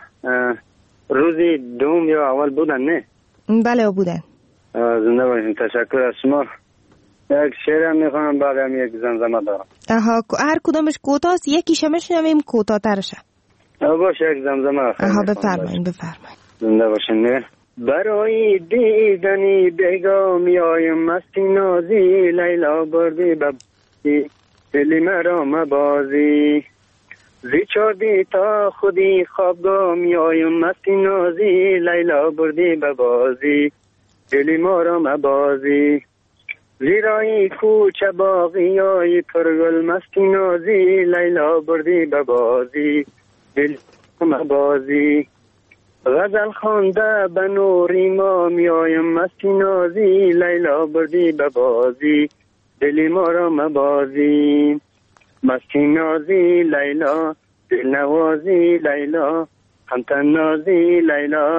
روزی دوم یا اول بودن نه؟ بله بودن. زنده باشین. تشکر از شما. یک شعر هم میخوام، بعد هم یک زمزمه دارم. هر کدامش کوتاست، یکیش میشنویم کوتاه‌ترشه. باشه یک زمزمه. بفرمایید بفرمایید. زنده باشین. نه برای دیدنی بگامی آیم مستی نازی، لیلا بردی ببی دلی مرا مبازی. زی چاردی تا خودی خوابگاه میایم مستی نازی، لیلا بردی به بازی دلی ما را مبازی. زیرایی کوچه باغیای پرگل مستی نازی، لیلا بردی به بازی دلی ما مبازی. غزل خوانده به نوری ما میایم مستی نازی، لیلا بردی به بازی دلی ما را مبازی. مستی نازی لیلا دل نوازی لیلا همتن نازی لیلا.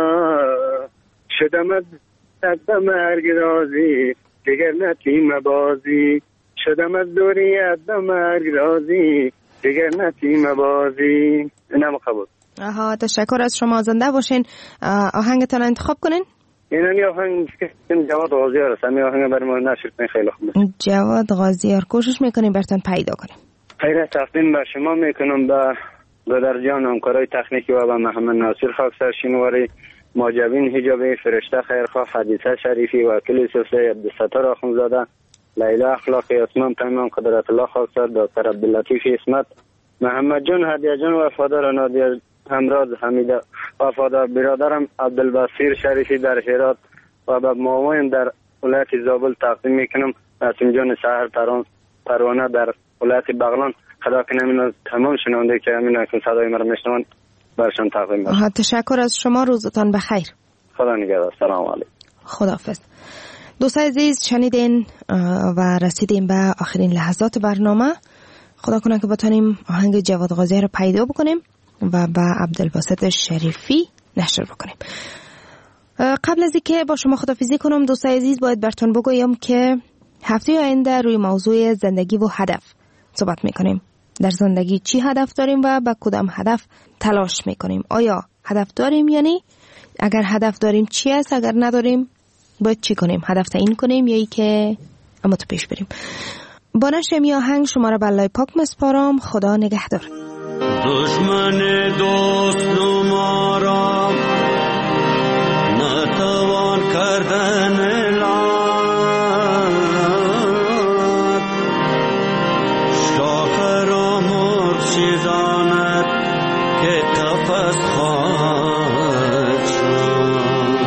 شدم از دست مرگ رازی دیگر نتیم بازی. شدم از دوری از مرگ رازی دیگر نتیم بازی. اینم قبول. تشکر از شما. زنده باشین. آهنگتان انتخاب کنین. این آهنگ جواد غازیار است. این آهنگ برای ما نشر کنین خیلی خوبه. جواد غازیار کوشش میکنیم براتون پیدا کنیم. خیلی تقدیم به شما میکنم به دادرجان همکارای تکنیکی و به محمد ناصر خاکسر شینواری، ماجبین حجابی، فرشته خیرخواه، حدیثه شریفی، وکیل سلسله عبدالستار آخونزاده، لیلا اخلاقی، عثمان پیمان، قدرت الله خاکسر، دکتر عبداللطیف اسمت، محمد جان، هدیه جان، وفادار نادیه همراز حمیده، وفادار برادرم عبدالبصیر شریفی در هرات و به مامایم در ولایت زابل تقدیم میکنم. نسیم جان سحر پروانه در ولایت بغلان. خدا کنه تمام شنونده که همین اکنون صدای مرا میشنوند برشان تقدیم باشم. تشکر از شما. روزتان بخیر. خدا نگهدار. سلام علیکم. خداحافظ. دوستان عزیز شنیدین و رسیدیم به آخرین لحظات برنامه. خدا کنه که بتونیم آهنگ جواد غازی رو پیدا بکنیم و با عبدالباسط شریفی نشر بکنیم. قبل از اینکه با شما خداحافظی کنم دوستان عزیز باید براتون بگویم که هفته آینده روی موضوع زندگی و هدف صحبت میکنیم. در زندگی چی هدف داریم و به کدام هدف تلاش میکنیم؟ آیا هدف داریم؟ یعنی اگر هدف داریم چی است؟ اگر نداریم باید چی کنیم؟ هدف تعیین کنیم یا ای که اما تو پیش بریم. با نشر می آهنگ شما را به الله پاک مسپارم. خدا نگهدار. دشمن دوست نمارا نتوان کردن لاد، شاخر و مرشیزاند که قفص خواهد شد.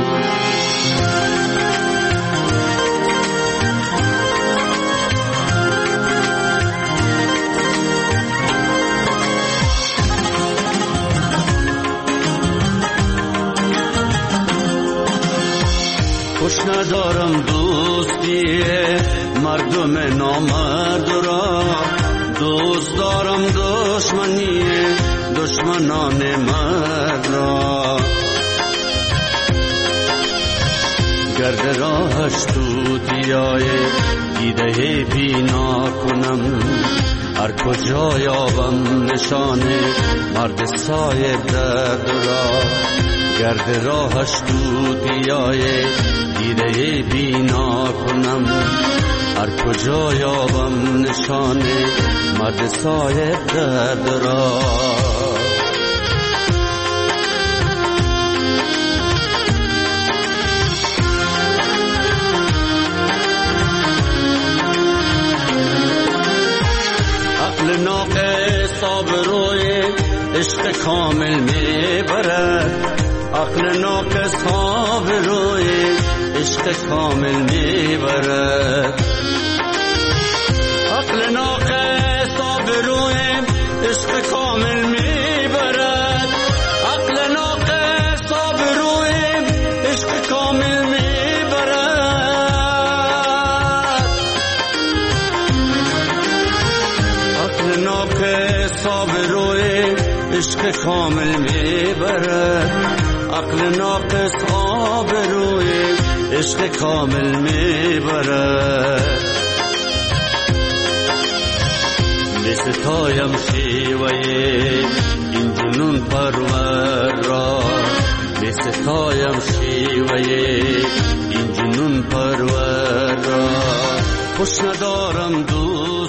خوش ندارم دوستی مردم نامرد را، دوست دارم دشمنی دشمنان مرد را. گرد راهش توتیای دیده بینا کنم، هر کجا یابم نشان مرد صاحب درد را. گرد راهش توتیای دیده بینا کنم، هر کجا یابم نشان مرد صاحب درد را. عقل ناقص آبروی عشق کامل میبرد، عقل ناقص آبروی عشق کامل میبرد. عقل ناقص آبروی عشق کامل میبرد، عقل ناقص آبروی عشق کامل میبرد. عقل ناقص آبروی عشق کامل میبرد، عقل ناقص آبروی عشق کامل میبرد. بستایم شیوه این جنون پرور را، بستایم شیوه این جنون پرور را. خوش ندارم دوست